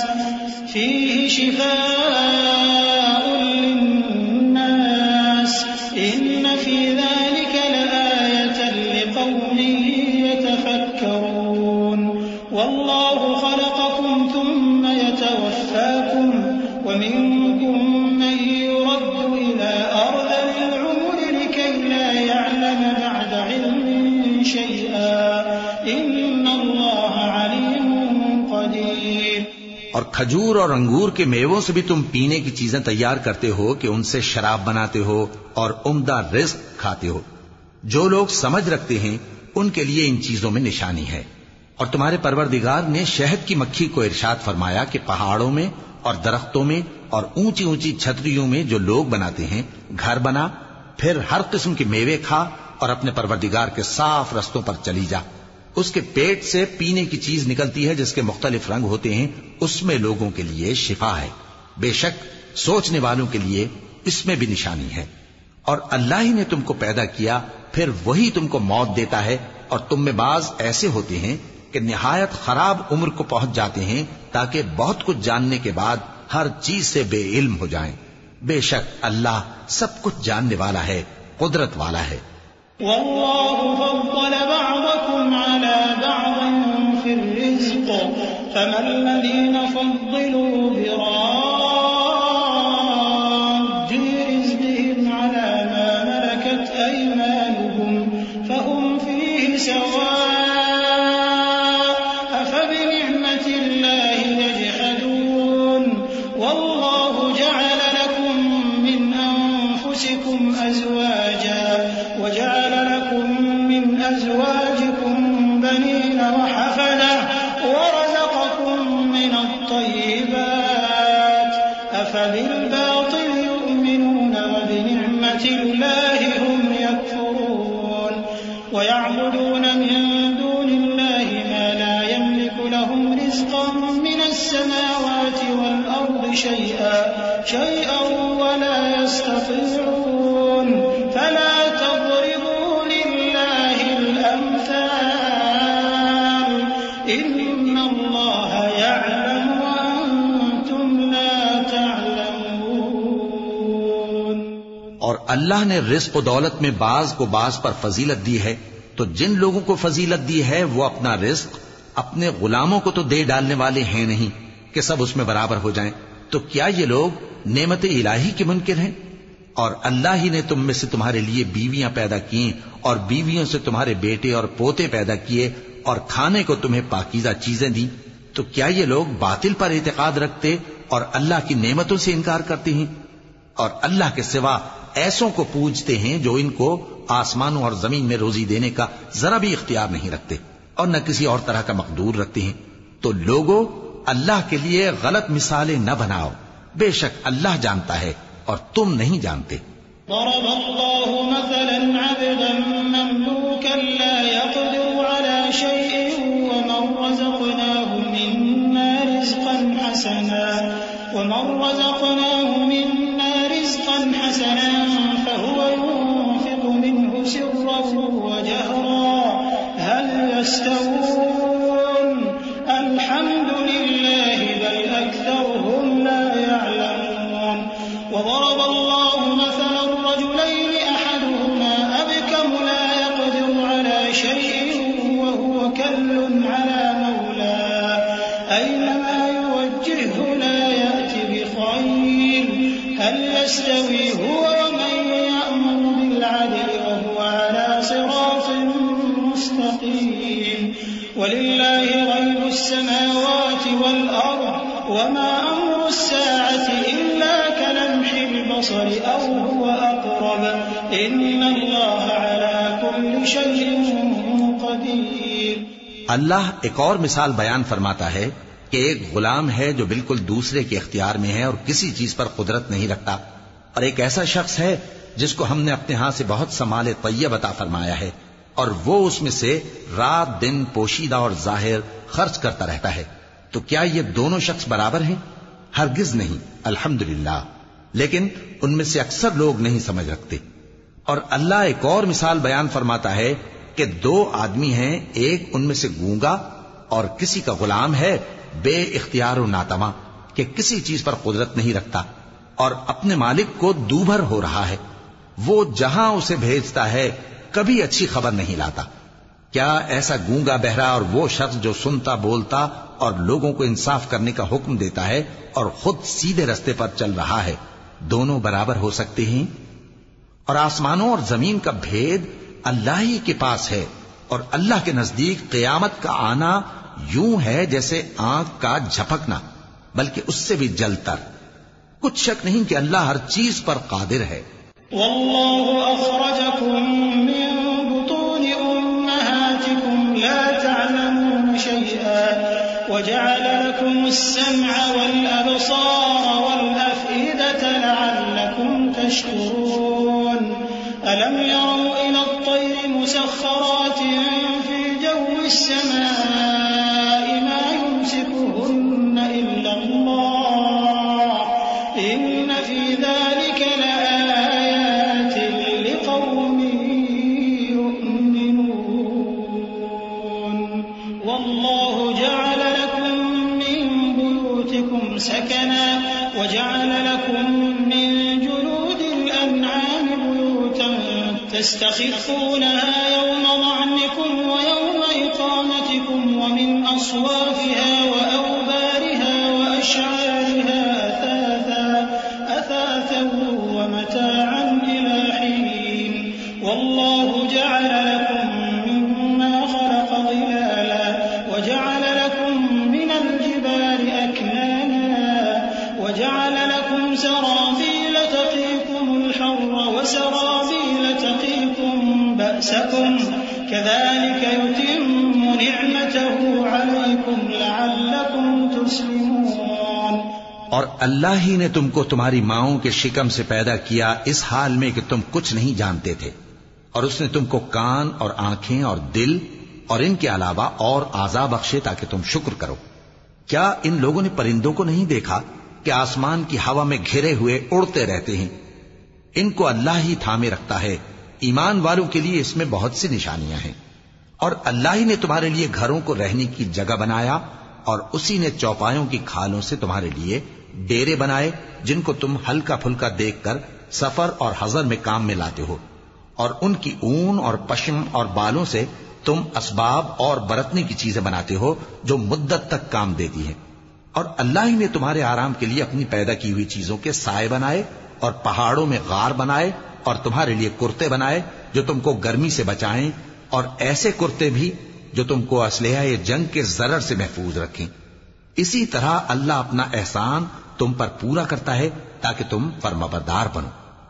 إن في ذلك لآية لقوم يتفكرون. والله خلقكم ثم يتوفاكم ومنكم من يرد إلى أرذل العمر لكي لا يعلم بعد علم شيئا إن الله عليم قدير. اور کھجور اور انگور کے میووں سے بھی تم پینے کی چیزیں تیار کرتے ہو کہ ان سے شراب بناتے ہو اور عمدہ رزق کھاتے ہو. جو لوگ سمجھ رکھتے ہیں ان کے لیے ان چیزوں میں نشانی ہے. اور تمہارے پروردگار نے شہد کی مکھی کو ارشاد فرمایا کہ پہاڑوں میں اور درختوں میں اور اونچی اونچی چھتریوں میں جو لوگ بناتے ہیں گھر بنا، پھر ہر قسم کے میوے کھا اور اپنے پروردگار کے صاف رستوں پر چلی جا. اس کے پیٹ سے پینے کی چیز نکلتی ہے جس کے مختلف رنگ ہوتے ہیں، اس میں لوگوں کے لیے شفا ہے. بے شک سوچنے والوں کے لیے اس میں بھی نشانی ہے. اور اللہ ہی نے تم کو پیدا کیا، پھر وہی تم کو موت دیتا ہے. اور تم میں بعض ایسے ہوتے ہیں کہ نہایت خراب عمر کو پہنچ جاتے ہیں تاکہ بہت کچھ جاننے کے بعد ہر چیز سے بے علم ہو جائیں. بے شک اللہ سب کچھ جاننے والا ہے، قدرت والا ہے. والله فضل بعضكم على بعض في الرزق فما الذين فضلوا براد رزقهم على ما ملكت أيمانهم فهم فيه سواء أفبنعمة الله يجحدون. والله جعل لكم من أنفسكم أزواجا وجعل لكم من أزواجكم بنين وحفدة ورزقكم من الطيبات أفبالباطل يؤمنون وبنعمة الله هم يكفرون. ويعبدون من دون الله ما لا يملك لهم رزقا من السماوات والأرض شيئا ولا يستطيعون. فلا تضربوا لله الأمثال إن الله يعلم وأنتم لا تعلمون. اور اللہ نے رزق و دولت میں بعض کو بعض پر فضیلت دی ہے، تو جن لوگوں کو فضیلت دی ہے وہ اپنا رزق اپنے غلاموں کو تو دے ڈالنے والے ہیں نہیں کہ سب اس میں برابر ہو جائیں. تو کیا یہ لوگ نعمت الہی کے منکر ہیں؟ اور اللہ ہی نے تم میں سے تمہارے لیے بیویاں پیدا کی اور بیویوں سے تمہارے بیٹے اور پوتے پیدا کیے اور کھانے کو تمہیں پاکیزہ چیزیں دیں. تو کیا یہ لوگ باطل پر اعتقاد رکھتے اور اللہ کی نعمتوں سے انکار کرتے ہیں؟ اور اللہ کے سوا ایسوں کو پوجتے ہیں جو ان کو آسمانوں اور زمین میں روزی دینے کا ذرا بھی اختیار نہیں رکھتے اور نہ کسی اور طرح کا مقدور رکھتے ہیں. تو لوگو اللہ کے لیے غلط مثالیں نہ بناؤ، بے شک اللہ جانتا ہے اور تم نہیں جانتے. ضرب الله مثلا عبدا مملوكا لا يقدر على شيء ومن رزقناه منا رزقا حسنا فهو ينفق منه سرا وجهرا هل يستوون الحمد لله بل أكثرهم لا يعلمون. وضرب الله مثلا رجلين أحدهما أبكم لا يقدر على شيء وهو كل على مولاه أينما يوجهه لا يأتي بخير هل يستوي هو ومن يأمر بالعدل وهو على صراط مستقيم. ولله غيب السماوات وما أمر الساعة إلا كلمح البصر أو هو أقرب إن الله على كل شيء قدير. اللہ ایک اور مثال بیان فرماتا ہے کہ ایک غلام ہے جو بالکل دوسرے کے اختیار میں ہے اور کسی چیز پر قدرت نہیں رکھتا، اور ایک ایسا شخص ہے جس کو ہم نے اپنے ہاں سے بہت سا مال طیب عطا فرمایا ہے، اور وہ اس میں سے رات دن پوشیدہ اور ظاہر خرچ کرتا رہتا ہے. تو کیا یہ دونوں شخص برابر ہیں؟ ہرگز نہیں، الحمدللہ. لیکن ان میں سے اکثر لوگ نہیں سمجھ رکھتے. اور اللہ ایک اور مثال بیان فرماتا ہے کہ دو آدمی ہیں، ایک ان میں سے گونگا اور کسی کا غلام ہے بے اختیار و ناتواں کہ کسی چیز پر قدرت نہیں رکھتا اور اپنے مالک کو دوبھر ہو رہا ہے. وہ جہاں اسے بھیجتا ہے کبھی اچھی خبر نہیں لاتا. کیا ایسا گونگا بہرا اور وہ شخص جو سنتا بولتا اور لوگوں کو انصاف کرنے کا حکم دیتا ہے اور خود سیدھے رستے پر چل رہا ہے، دونوں برابر ہو سکتے ہیں؟ اور آسمانوں اور زمین کا بھید اللہ ہی کے پاس ہے، اور اللہ کے نزدیک قیامت کا آنا یوں ہے جیسے آنکھ کا جھپکنا، بلکہ اس سے بھی جلتر. کچھ شک نہیں کہ اللہ ہر چیز پر قادر ہے. والله أخرجكم من بطون أمهاتكم لا تعلمون شيئا وجعل لكم السمع والأبصار والأفئدة لعلكم تشكرون. ألم يروا إلى الطير مسخرات في جو السماء ما يمسكهن إلا الله إن في ذلك لآيات لقوم يؤمنون. والله جعل لكم من بيوتكم سكنا وجعل لكم من جلود الأنعام بيوتا تستخفونها يوم ظعنكم ويوم إقامتكم ومن أصوافها وأوبارها وأشعارها أثاثا ومتاعا إلى حين. والله جعل لكم مما خلق ظلالا وجعل لكم من الجبال أكنانا وجعل لكم سرابيل تقيكم الحر وسرابيل تقيكم بأسكم كذلك يتم نعمته عليكم لعلكم تسلمون. اور اللہ ہی نے تم کو تمہاری ماؤں کے شکم سے پیدا کیا اس حال میں کہ تم کچھ نہیں جانتے تھے، اور اس نے تم کو کان اور آنکھیں اور دل اور ان کے علاوہ اور اعضاء بخشے تاکہ تم شکر کرو. کیا ان لوگوں نے پرندوں کو نہیں دیکھا کہ آسمان کی ہوا میں گھرے ہوئے اڑتے رہتے ہیں؟ ان کو اللہ ہی تھامے رکھتا ہے. ایمان والوں کے لیے اس میں بہت سی نشانیاں ہیں. اور اللہ ہی نے تمہارے لیے گھروں کو رہنے کی جگہ بنایا، اور اسی نے چوپایوں کی کھالوں سے تمہارے لیے ڈیرے بنائے جن کو تم ہلکا پھلکا دیکھ کر سفر اور حضر میں کام میں لاتے ہو، اور ان کی اون اور پشم اور بالوں سے تم اسباب اور برتنے کی چیزیں بناتے ہو جو مدت تک کام دیتی ہیں. اور اللہ ہی نے تمہارے آرام کے لیے اپنی پیدا کی ہوئی چیزوں کے سائے بنائے اور پہاڑوں میں غار بنائے اور تمہارے لیے کرتے بنائے جو تم کو گرمی سے بچائیں، اور ایسے کرتے بھی جو تم کو اسلحہ جنگ کے ضرر سے محفوظ رکھیں. اسی طرح اللہ اپنا احسان تم پر پورا کرتا ہے تاکہ تم فرمانبردار بنو.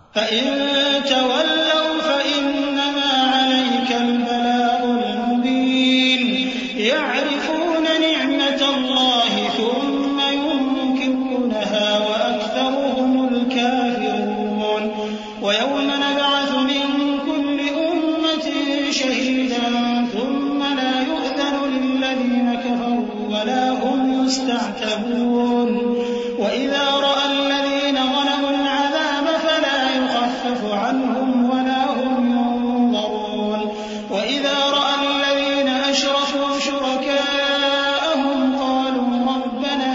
فَإِن تَوَلَّوْا فَإِنَّمَا عَلَيْكَ الْبَلَاغُ الْمُبِينُ. يَعْرِفُونَ نِعْمَةَ اللَّهِ ثُمَّ يُنكِرُونَهَا وَأَكْثَرُهُمُ الْكَافِرُونَ. وَيَوْمَ نَبْعَثُ مِن كُلِّ أُمَّةٍ شَهِيدًا ثُمَّ لَا يُؤْذَنُ لِلَّذِينَ كَفَرُوا وَلَا هُمْ يُسْتَعْتَبُونَ. وَإِذَا رَأَى الَّذِينَ ظَلَمُوا الْعَذَابَ فَلَا يُخَفَّفُ عَنْهُمْ وَلَا هُمْ يُنظَرُونَ. وَإِذَا رَأَى الَّذِينَ أَشْرَكُوا شُرَكَاءَهُمْ قَالُوا رَبَّنَا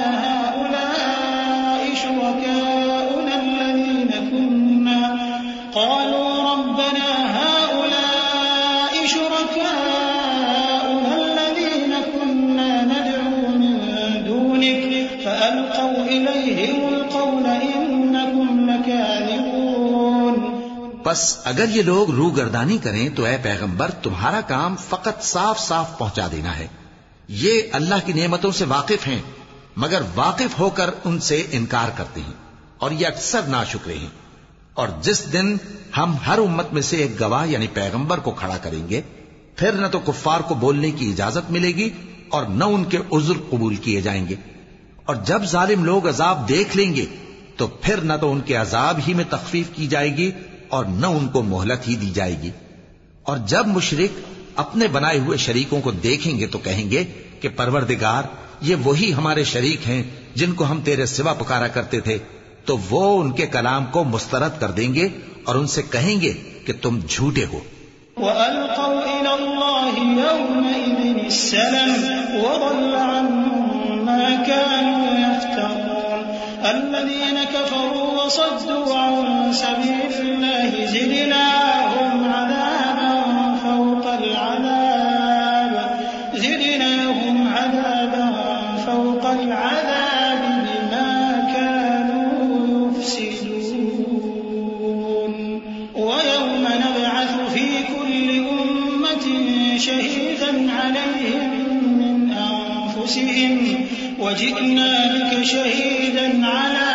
هَؤُلَاءِ شُرَكَاؤُنَا الَّذِينَ كُنَّا نَدْعُو مِن دُونِكَ فَأَلْقَوْا إِلَيْهِمُ الْقَوْلَ إِنَّكُمْ لَكَاذِبُونَ. بس اگر یہ لوگ روگردانی کریں تو اے پیغمبر تمہارا کام فقط صاف صاف پہنچا دینا ہے. یہ اللہ کی نعمتوں سے واقف ہیں مگر واقف ہو کر ان سے انکار کرتے ہیں اور یہ اکثر ناشکرے ہیں. اور جس دن ہم ہر امت میں سے ایک گواہ یعنی پیغمبر کو کھڑا کریں گے، پھر نہ تو کفار کو بولنے کی اجازت ملے گی اور نہ ان کے عذر قبول کیے جائیں گے. اور جب ظالم لوگ عذاب دیکھ لیں گے تو پھر نہ تو ان کے عذاب ہی میں تخفیف کی جائے گی اور نہ ان کو مہلت ہی دی جائے گی. اور جب مشرک اپنے بنائے ہوئے شریکوں کو دیکھیں گے تو کہیں گے کہ پروردگار، یہ وہی ہمارے شریک ہیں جن کو ہم تیرے سوا پکارا کرتے تھے. تو وہ ان کے کلام کو مسترد کر دیں گے اور ان سے کہیں گے کہ تم جھوٹے ہو. وَأَلْقَوْا إِلَى اللَّهِ يَوْمَئِذٍ السَّلَمَ وَضَلَّ عَنْهُمْ مَا كَانُوا يَفْتَرُونَ الَّذِينَ كَفَرُوا وَصَدُّوا عَنْ سَبِيلِ اللَّهِ زِدْنَاهُمْ عَذَابًا فَوْقَ الْعَذَابِ فَوْقَ الْعَذَابِ بِمَا كَانُوا يُفْسِدُونَ وَيَوْمَ نَبْعَثُ فِي كُلِّ أُمَّةٍ شَهِيدًا عَلَيْهِمْ مِنْ أَنفُسِهِمْ وَجِئْنَا بِكَ شَهِيدًا عَلَى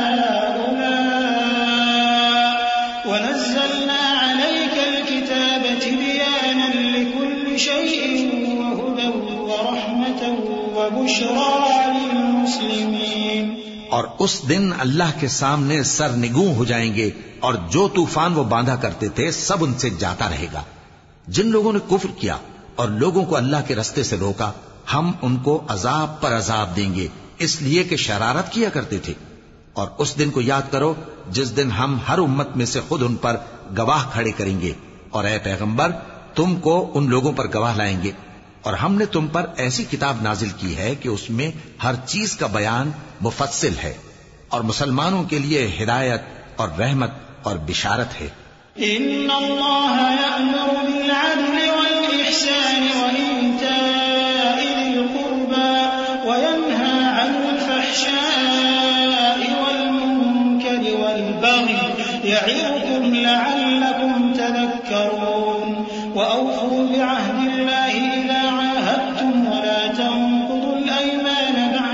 هَؤُلَاءِ وَنَزَّلْنَا عَلَيْكَ الْكِتَابَ تِبْيَانًا لِكُلِّ شَيْءٍ وَهُدًى وَرَحْمَةً وَبُشْرَى لِلْمُسْلِمِينَ. اور اس دن اللہ کے سامنے سرنگوں ہو جائیں گے اور جو طوفان وہ باندھا کرتے تھے سب ان سے جاتا رہے گا. جن لوگوں نے کفر کیا اور لوگوں کو اللہ کے رستے سے روکا، ہم ان کو عذاب پر عذاب دیں گے اس لیے کہ شرارت کیا کرتے تھے. اور اس دن کو یاد کرو جس دن ہم ہر امت میں سے خود ان پر گواہ کھڑے کریں گے، اور اے پیغمبر تم کو ان لوگوں پر گواہ لائیں گے. اور ہم نے تم پر ایسی کتاب نازل کی ہے کہ اس میں ہر چیز کا بیان مفصل ہے اور مسلمانوں کے لیے ہدایت اور رحمت اور بشارت ہے. ان اللہ یأمر بالعدل والإحسان وإیتاء ذی القربى وینہی عن الفحشاء والمنکر والبغی یعظکم لعلکم تذکرون. وأوفوا بعهد الله إذا عاهدتم ولا تنقضوا الأيمان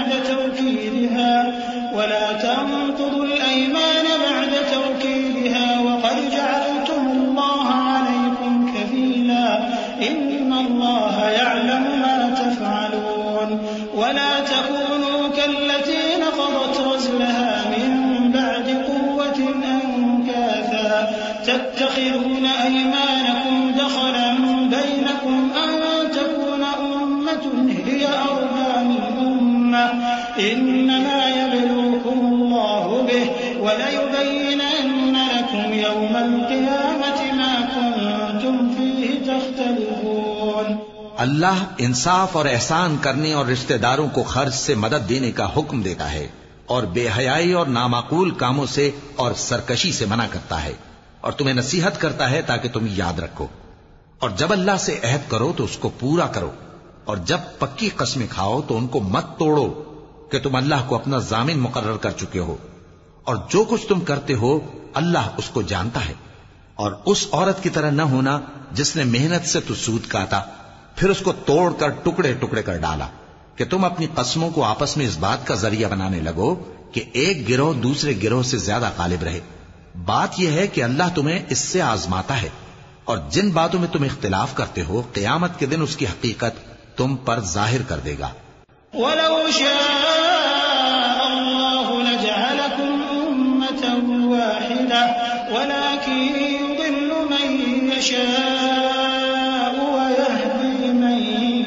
بعد توكيدها وقد جعلتم الله عليكم كفيلا إن الله يعلم ما تفعلون. ولا تكونوا كالتي نقضت غزلها من بعد قوة أنكاثا تتخذون أيمانكم دخلا بينكم أن تكون أمة هي أربى من أمة إنما يبلوكم الله به وَلَيُبَيِّنَنَّ لَكُمْ يَوْمَ الْقِيَامَةِ مَا كُنتُمْ فِيهِ تَخْتَلِفُونَ. اللہ انصاف اور احسان کرنے اور رشتہ داروں کو خرچ سے مدد دینے کا حکم دیتا ہے اور بے حیائی اور نامعقول کاموں سے اور سرکشی سے منع کرتا ہے اور تمہیں نصیحت کرتا ہے تاکہ تم یاد رکھو. اور جب اللہ سے عہد کرو تو اس کو پورا کرو اور جب پکی قسمیں کھاؤ تو ان کو مت توڑو کہ تم اللہ کو اپنا ضامن مقرر کر چکے ہو اور جو کچھ تم کرتے ہو اللہ اس کو جانتا ہے. اور اس عورت کی طرح نہ ہونا جس نے محنت سے تو سود کاٹا پھر اس کو توڑ کر ٹکڑے ٹکڑے کر ڈالا کہ تم اپنی قسموں کو آپس میں اس بات کا ذریعہ بنانے لگو کہ ایک گروہ دوسرے گروہ سے زیادہ غالب رہے. بات یہ ہے کہ اللہ تمہیں اس سے آزماتا ہے اور جن باتوں میں تم اختلاف کرتے ہو قیامت کے دن اس کی حقیقت تم پر ظاہر کر دے گا. وَلَوْ شَاءَ اللَّهُ لَجَعَلَكُمْ أُمَّةً وَاحِدَةً وَلَكِنْ يُضِلُّ مَن يَشَاءُ وَيَهْدِي مَن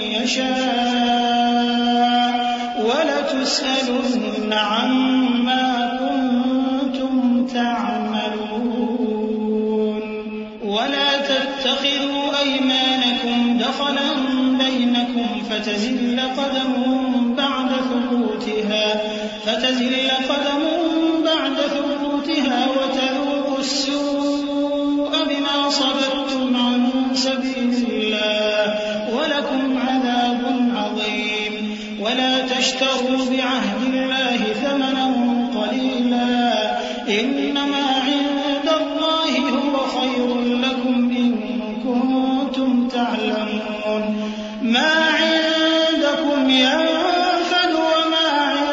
يَشَاءُ وَلَتُسْأَلُنَّ عَمَّا كُنتُمْ تَعْمَلُونَ. وَلَا تَتَّخِذُوا أَيْمَانَكُمْ دَخَلًا بَيْنَكُمْ فَتَزِلَّ قَدَمٌ بَعْدَ ثُبُوتِهَا وَتَذُوقُوا السُّوءَ بِمَا صَدَدتُّمْ عَن سَبِيلِ اللَّهِ وَلَكُمْ عَذَابٌ عَظِيمٌ. وَلَا تَشْتَرُوا بِعَهْدِ اللَّهِ ثَمَنًا قَلِيلًا إِنَّمَا عِندَ اللَّهِ هُوَ خَيْرٌ لَكُمْ إِن كُنتُمْ تَعْلَمُونَ. مَا عِندَكُمْ يَنفَدُ وَمَا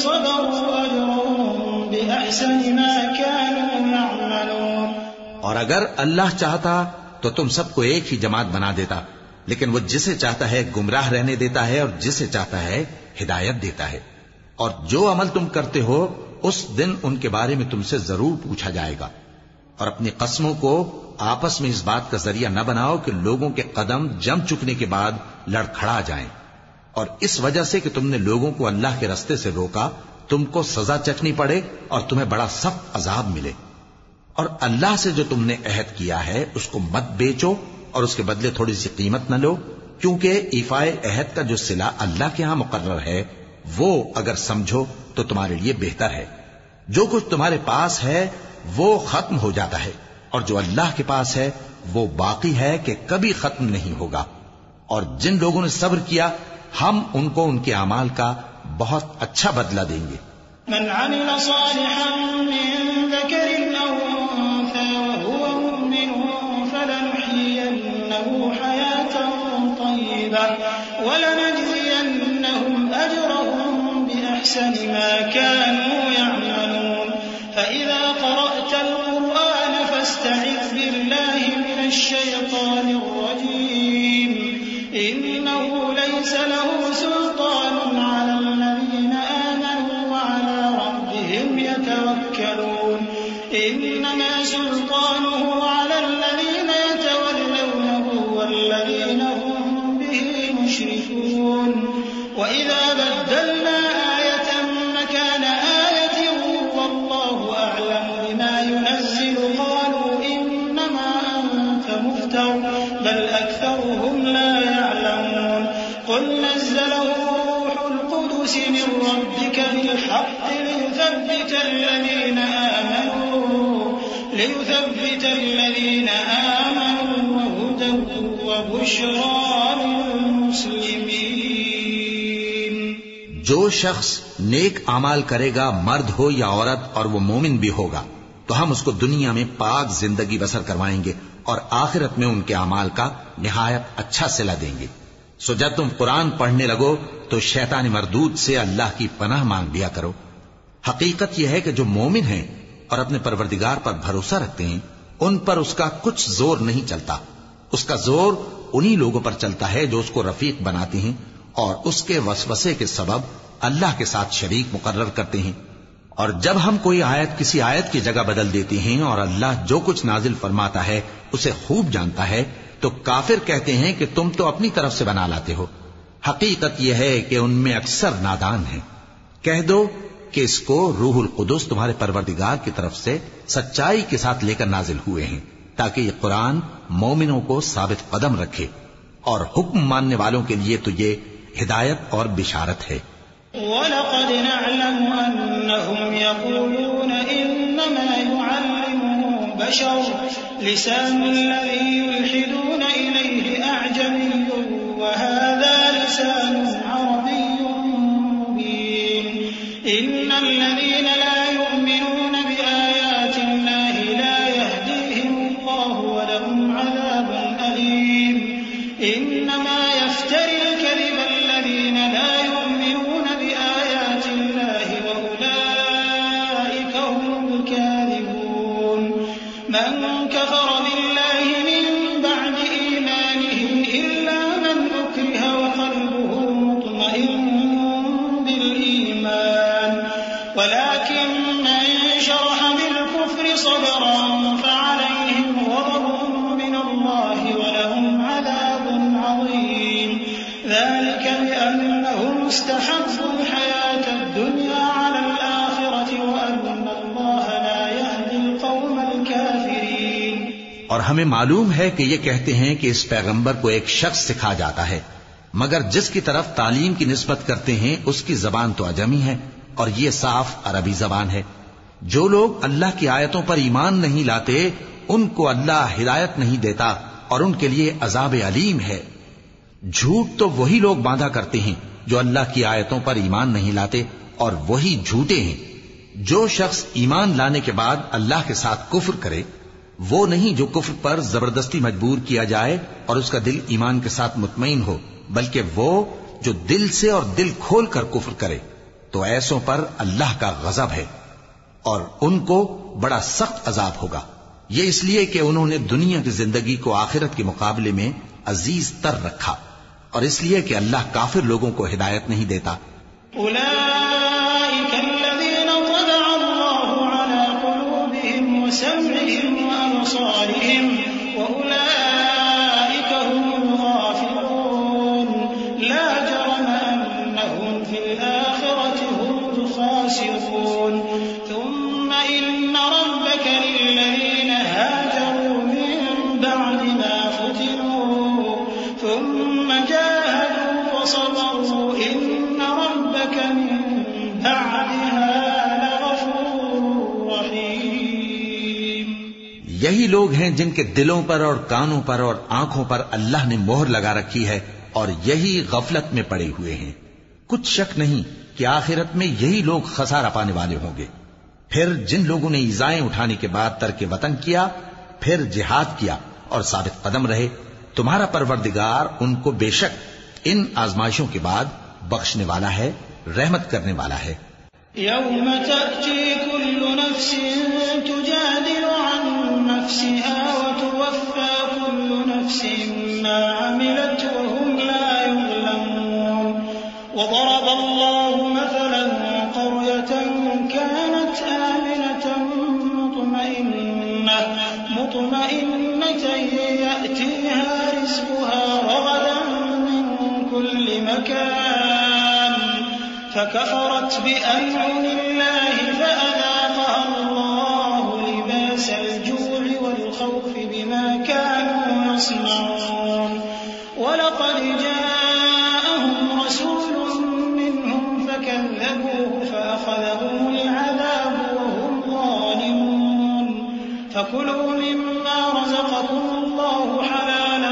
صبروا أجرهم بأحسن ما كانوا يعملون. اور اگر اللہ چاہتا تو تم سب کو ایک ہی جماعت بنا دیتا، لیکن وہ جسے چاہتا ہے گمراہ رہنے دیتا ہے اور جسے چاہتا ہے ہدایت دیتا ہے. اور جو عمل تم کرتے ہو اس دن ان کے بارے میں تم سے ضرور پوچھا جائے گا. اور اپنی قسموں کو آپس میں اس بات کا ذریعہ نہ بناؤ کہ لوگوں کے قدم جم چکنے کے بعد لڑکھڑا جائیں. اور اس وجہ سے کہ تم نے لوگوں کو اللہ کے رستے سے روکا تم کو سزا چکھنی پڑے اور تمہیں بڑا سخت عذاب ملے. اور اللہ سے جو تم نے عہد کیا ہے اس کو مت بیچو اور اس کے بدلے تھوڑی سی قیمت نہ لو، کیونکہ ایفائے عہد کا جو صلہ اللہ کے ہاں مقرر ہے وہ اگر سمجھو تو تمہارے لیے بہتر ہے. جو کچھ تمہارے پاس ہے وہ ختم ہو جاتا ہے اور جو اللہ کے پاس ہے وہ باقی ہے کہ کبھی ختم نہیں ہوگا. اور جن لوگوں نے صبر کیا ہم ان کو ان کے اعمال کا بہت اچھا بدلہ دیں گے. من عمل صالحا من ذكر أو أنثى وهو مؤمن فلنحيينه حياة طيبة ولنجزينهم أجرهم بأحسن ما كانوا يعملون. فإذا قرأت القرآن فاستعذ بالله من الشيطان الرجيم إنه ليس له سلطان على الذين آمنوا وعلى ربهم يتوكلون. إنما سلطانه على الذين يتولونه والذين هم به مشركون. وإذا بدلنا آية مكان آية والله أعلم بما ينزل قالوا إنما أنت مفتر بل أكثرهم لا يعلمون. قل نزله روح القدس من ربك بالحق ليثبت الذين آمنوا وهدى وبشرى للمسلمين. جو شخص نیک اعمال کرے گا مرد ہو یا عورت اور وہ مومن بھی ہوگا تو ہم اس کو دنیا میں پاک زندگی بسر کروائیں گے اور آخرت میں ان کے اعمال کا نہایت اچھا صلہ دیں گے. سو جب تم قرآن پڑھنے لگو تو شیطان مردود سے اللہ کی پناہ مانگ لیا کرو. حقیقت یہ ہے کہ جو مومن ہیں اور اپنے پروردگار پر بھروسہ رکھتے ہیں ان پر اس کا کچھ زور نہیں چلتا. اس کا زور انہی لوگوں پر چلتا ہے جو اس کو رفیق بناتے ہیں اور اس کے وسوسے کے سبب اللہ کے ساتھ شریک مقرر کرتے ہیں. اور جب ہم کوئی آیت کسی آیت کی جگہ بدل دیتے ہیں اور اللہ جو کچھ نازل فرماتا ہے اسے خوب جانتا ہے تو کافر کہتے ہیں کہ تم تو اپنی طرف سے بنا لاتے ہو. حقیقت یہ ہے کہ ان میں اکثر نادان ہیں. کہہ دو کہ اس کو روح القدس تمہارے پروردگار کی طرف سے سچائی کے ساتھ لے کر نازل ہوئے ہیں تاکہ یہ قرآن مومنوں کو ثابت قدم رکھے اور حکم ماننے والوں کے لیے تو یہ ہدایت اور بشارت ہے. وَلَقَدْ نَعْلَمُ أَنَّهُمْ يَقُولُونَ إِنَّمَا يُعَلِّمُهُ بَشَرٌ لِسَانُ الَّذِي يُلْحِدُونَ إِلَيْهِ أَعْجَمِيٌّ وَهَذَا لِسَانٌ عَرَبِيٌّ مُبِينٌ. إِنَّ الَّذِينَ لَا يُؤْمِنُونَ بِآيَاتِ اللَّهِ لَا يَهْدِيهِمُ اللَّهُ وَلَهُمْ عَذَابٌ أَلِيمٌ. إِنَّمَا يَفْتَرِي الْكَذِبَ الَّذِينَ لَا يُؤْمِنُونَ بِآيَاتِ اللَّهِ وَأُولَئِكَ هُمُ الْكَاذِبُونَ. مَنْ كَفَرَ بِاللَّهِ مِنْ بَعْدِ إِيمَانِهِ إِلَّا مَنْ أُكْرِهَ وَقَلْبُهُ مُطْمَئِنٌّ بِالْإِيمَانِ وَلَكِنْ مَنْ شَرَحَ بِالْكُفْرِ صَدْرًا فَعَلَيْهِمْ غَضَبٌ مِنَ اللَّهِ وَلَهُمْ عَذَابٌ عَظِيمٌ. ذَلِكَ بِأَنَّهُمُ اسْتَحَبُّوا الْحَيَاةَ الدُّنْيَا عَلَى الْآخِرَةِ وَأَنَّ اللَّهَ لَا يَهْدِي الْقَوْمَ الْكَافِرِينَ. اور ہمیں معلوم ہے کہ یہ کہتے ہیں کہ اس پیغمبر کو ایک شخص سکھا جاتا ہے، مگر جس کی طرف تعلیم کی نسبت کرتے ہیں اس کی زبان تو عجمی ہے اور یہ صاف عربی زبان ہے. جو لوگ اللہ کی آیتوں پر ایمان نہیں لاتے ان کو اللہ ہدایت نہیں دیتا اور ان کے لیے عذاب علیم ہے. جھوٹ تو وہی لوگ باندھا کرتے ہیں جو اللہ کی آیتوں پر ایمان نہیں لاتے اور وہی جھوٹے ہیں. جو شخص ایمان لانے کے بعد اللہ کے ساتھ کفر کرے وہ نہیں جو کفر پر زبردستی مجبور کیا جائے اور اس کا دل ایمان کے ساتھ مطمئن ہو، بلکہ وہ جو دل سے اور دل کھول کر کفر کرے. تو ایسوں پر اللہ کا غضب ہے اور ان کو بڑا سخت عذاب ہوگا. یہ اس لیے کہ انہوں نے دنیا کی زندگی کو آخرت کے مقابلے میں عزیز تر رکھا اور اس لیے کہ اللہ کافر لوگوں کو ہدایت نہیں دیتا. أولئك الذين طبع الله على قلوبهم وسمعهم وأبصارهم وأولئك هم الغافلون لا جرم أنهم في الآخرة هم الخاسرون ثم إن ربك للذين هاجروا من بعد ما فتنوا ثم جاهدوا وصبروا إن ربك من بعدها لغفور رحيم. یہی لوگ ہیں جن کے دلوں پر اور کانوں پر اور آنکھوں پر اللہ نے مہر لگا رکھی ہے اور یہی غفلت میں پڑے ہوئے ہیں. کچھ شک نہیں کہ آخرت میں یہی لوگ خسارہ پانے والے ہوں گے. پھر جن لوگوں نے ایذائیں اٹھانے کے بعد ترک وطن کیا، پھر جہاد کیا اور ثابت قدم رہے، تمہارا پروردگار ان کو بے شک ان آزمائشوں کے بعد بخشنے والا ہے، رحمت کرنے والا ہے. يوم تأتي كل نفس تجادل عن نفسها وتوفى كل نفس ما عملت وهم لا يظلمون. وضرب الله مثلا قرية كانت آمنة مطمئنة يأتيها رزقها رغدا من كل مكان فكفرت بأنعم الله فأذاقها الله لباس الجوع والخوف بما كانوا يصنعون. ولقد جاءهم رسول منهم فكذبوه فأخذهم العذاب وهم ظالمون. فكلوا مما رزقكم الله حلالا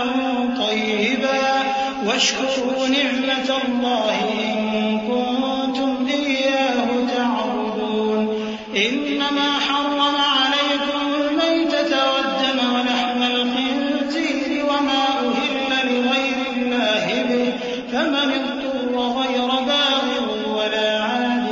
طيبا واشكروا نعمة الله إن كنتم إياه تعبدون. إنما حرم عليكم الميتة والدم ولحم الخنزير وما أهل لغير الله به فمن اضطر غير باغ ولا عاد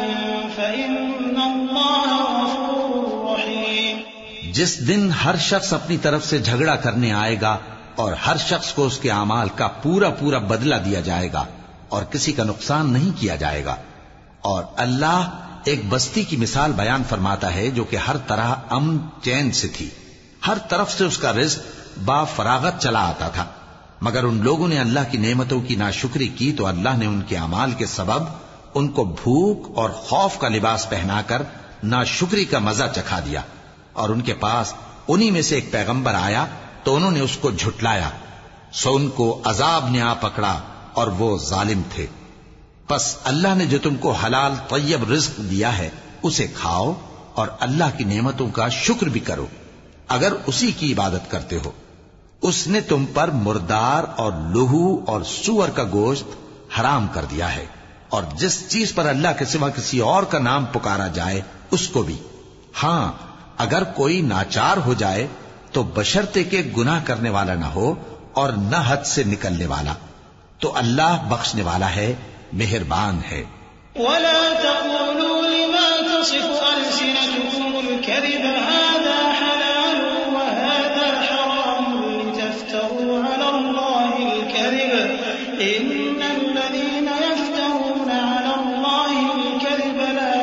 فإن الله غفور رحيم. جس دن ہر شخص اپنی طرف سے جھگڑا کرنے آئے گا اور ہر شخص کو اس کے اعمال کا پورا پورا بدلہ دیا جائے گا اور کسی کا نقصان نہیں کیا جائے گا. اور اللہ ایک بستی کی مثال بیان فرماتا ہے جو کہ ہر طرح امن چین سے تھی، ہر طرف سے اس کا رزق با فراغت چلا آتا تھا، مگر ان لوگوں نے اللہ کی نعمتوں کی ناشکری کی تو اللہ نے ان کے اعمال کے سبب ان کو بھوک اور خوف کا لباس پہنا کر ناشکری کا مزہ چکھا دیا. اور ان کے پاس انہی میں سے ایک پیغمبر آیا تو انہوں نے اس کو جھٹلایا، سو ان کو عذاب نے آ پکڑا اور وہ ظالم تھے. پس اللہ نے جو تم کو حلال طیب رزق دیا ہے اسے کھاؤ اور اللہ کی نعمتوں کا شکر بھی کرو اگر اسی کی عبادت کرتے ہو. اس نے تم پر مردار اور لہو اور سور کا گوشت حرام کر دیا ہے اور جس چیز پر اللہ کے سوا کسی اور کا نام پکارا جائے اس کو بھی. ہاں اگر کوئی ناچار ہو جائے تو بشرطے کے گناہ کرنے والا نہ ہو اور نہ حد سے نکلنے والا، تو اللہ بخشنے والا ہے، مہربان ہے. ولا تقولوا لما تصف ألسنتكم الكذب هذا حلال وهذا حرام لتفتروا على الله الكذب إن الذين يفترون على الله الكذب لا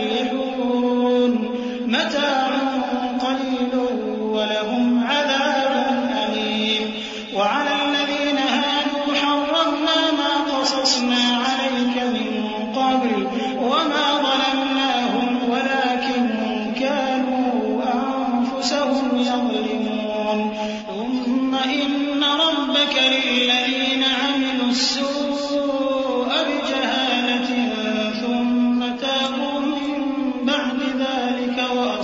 يفلحون. متاع قليل ولهم عذاب أليم. وعلى الذين هادوا حرمنا ما قصصنا عليك من قبل وما ظلمناهم ولكن كانوا أنفسهم يظلمون. ثم إن ربك للذين عملوا السوء بجهالة ثم تابوا من بعد ذلك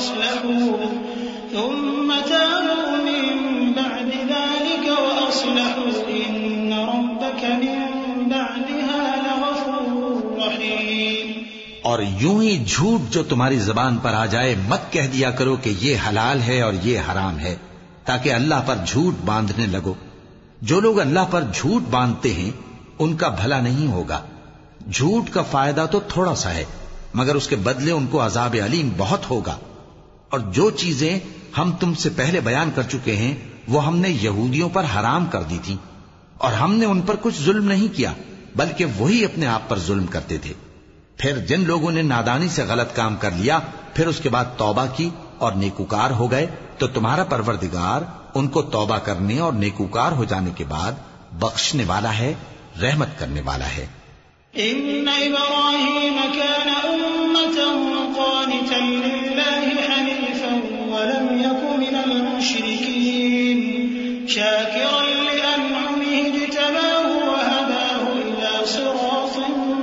وأصلحوا إن ربك من بعدها لغفور رحيم. اور یوں ہی جھوٹ جو تمہاری زبان پر آ جائے مت کہہ دیا کرو کہ یہ حلال ہے اور یہ حرام ہے تاکہ اللہ پر جھوٹ باندھنے لگو. جو لوگ اللہ پر جھوٹ باندھتے ہیں ان کا بھلا نہیں ہوگا. جھوٹ کا فائدہ تو تھوڑا سا ہے مگر اس کے بدلے ان کو عذاب علیم بہت ہوگا۔ اور جو چیزیں ہم تم سے پہلے بیان کر چکے ہیں وہ ہم نے یہودیوں پر حرام کر دی تھی، اور ہم نے ان پر کچھ ظلم نہیں کیا بلکہ وہی اپنے آپ پر ظلم کرتے تھے۔ پھر جن لوگوں نے نادانی سے غلط کام کر لیا پھر اس کے بعد توبہ کی اور نیکوکار ہو گئے تو تمہارا پروردگار ان کو توبہ کرنے اور نیکوکار ہو جانے کے بعد بخشنے والا ہے، رحمت کرنے والا ہے۔ إن إبراهيم كان أمة قانتا لله حنيفا ولم يك من المشركين شاكرا لأنعمه اجتباه وهداه إلى صراط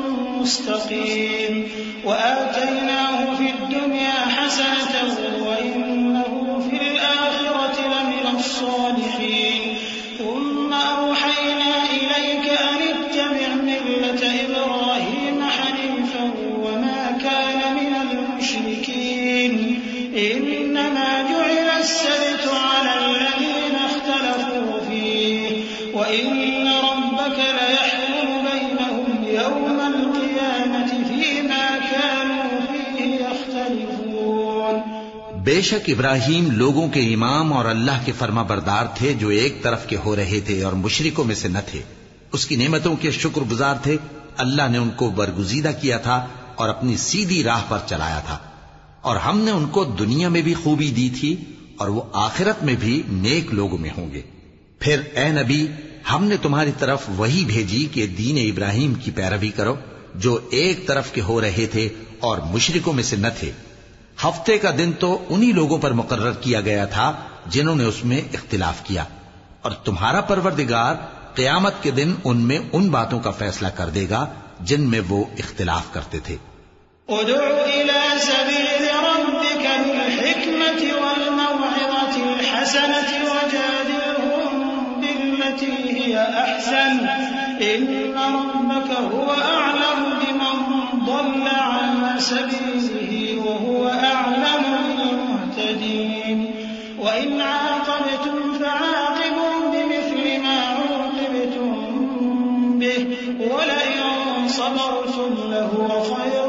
مستقيم وآتيناه في الدنيا حسنة وإنه في الآخرة لمن الصالحين ثم أوحينا إليك أن اتبع ملة إبراهيم حنيفا وما كان من المشركين إنما جعل السبت على الذين اختلفوا فيه وإن ربك ليحكم بينهم يوم القيامة فيما كانوا فيه يختلفون۔ بے شک ابراہیم لوگوں کے امام اور اللہ کے فرما بردار تھے جو ایک طرف کے ہو رہے تھے اور مشرکوں میں سے نہ تھے، اس کی نعمتوں کے شکر گزار تھے۔ اللہ نے ان کو برگزیدہ کیا تھا اور اپنی سیدھی راہ پر چلایا تھا، اور ہم نے ان کو دنیا میں بھی خوبی دی تھی اور وہ آخرت میں بھی نیک لوگوں میں ہوں گے۔ پھر اے نبی ہم نے تمہاری طرف وہی بھیجی کہ دین ابراہیم کی پیروی کرو جو ایک طرف کے ہو رہے تھے اور مشرکوں میں سے نہ تھے۔ ہفتے کا دن تو انہی لوگوں پر مقرر کیا گیا تھا جنہوں نے اس میں اختلاف کیا، اور تمہارا پروردگار قیامت کے دن ان میں ان باتوں کا فیصلہ کر دے گا جن میں وہ اختلاف کرتے تھے۔ ادع إلى سبيل ربك بالحكمة والموعظة الحسنة وجادلهم بالتي هي أحسن إن ربك هو أعلم بمن ضل عن سبيله وهو أعلم بالمهتدين وإن عاقبتم فعاقبوا بمثل ما عوقبتم به ولئن صبرتم لهو خير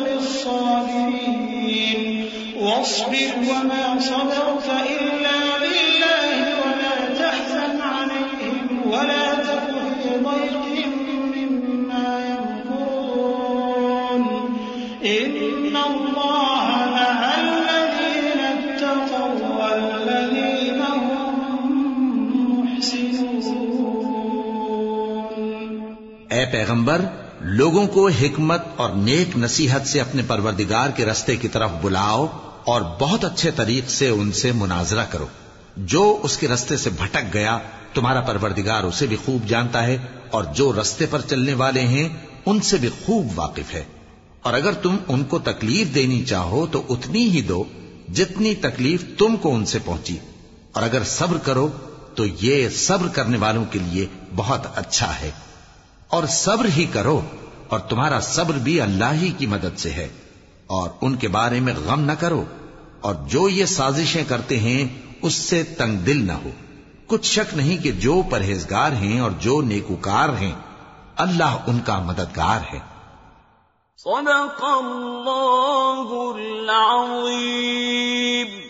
للصابرين واصبر وما صبرك إلا بالله ولا تحزن عليهم ولا تك في ضيق مما يمكرون إن الله مع الذين اتقوا والذين هم محسنون۔ اے پیغمبر لوگوں کو حکمت اور نیک نصیحت سے اپنے پروردگار کے رستے کی طرف بلاؤ اور بہت اچھے طریق سے ان سے مناظرہ کرو۔ جو اس کے رستے سے بھٹک گیا تمہارا پروردگار اسے بھی خوب جانتا ہے، اور جو رستے پر چلنے والے ہیں ان سے بھی خوب واقف ہے۔ اور اگر تم ان کو تکلیف دینی چاہو تو اتنی ہی دو جتنی تکلیف تم کو ان سے پہنچی، اور اگر صبر کرو تو یہ صبر کرنے والوں کے لیے بہت اچھا ہے۔ اور صبر ہی کرو، اور تمہارا صبر بھی اللہ ہی کی مدد سے ہے، اور ان کے بارے میں غم نہ کرو، اور جو یہ سازشیں کرتے ہیں اس سے تنگ دل نہ ہو۔ کچھ شک نہیں کہ جو پرہیزگار ہیں اور جو نیکوکار ہیں اللہ ان کا مددگار ہے۔ صدق اللہ العظیم۔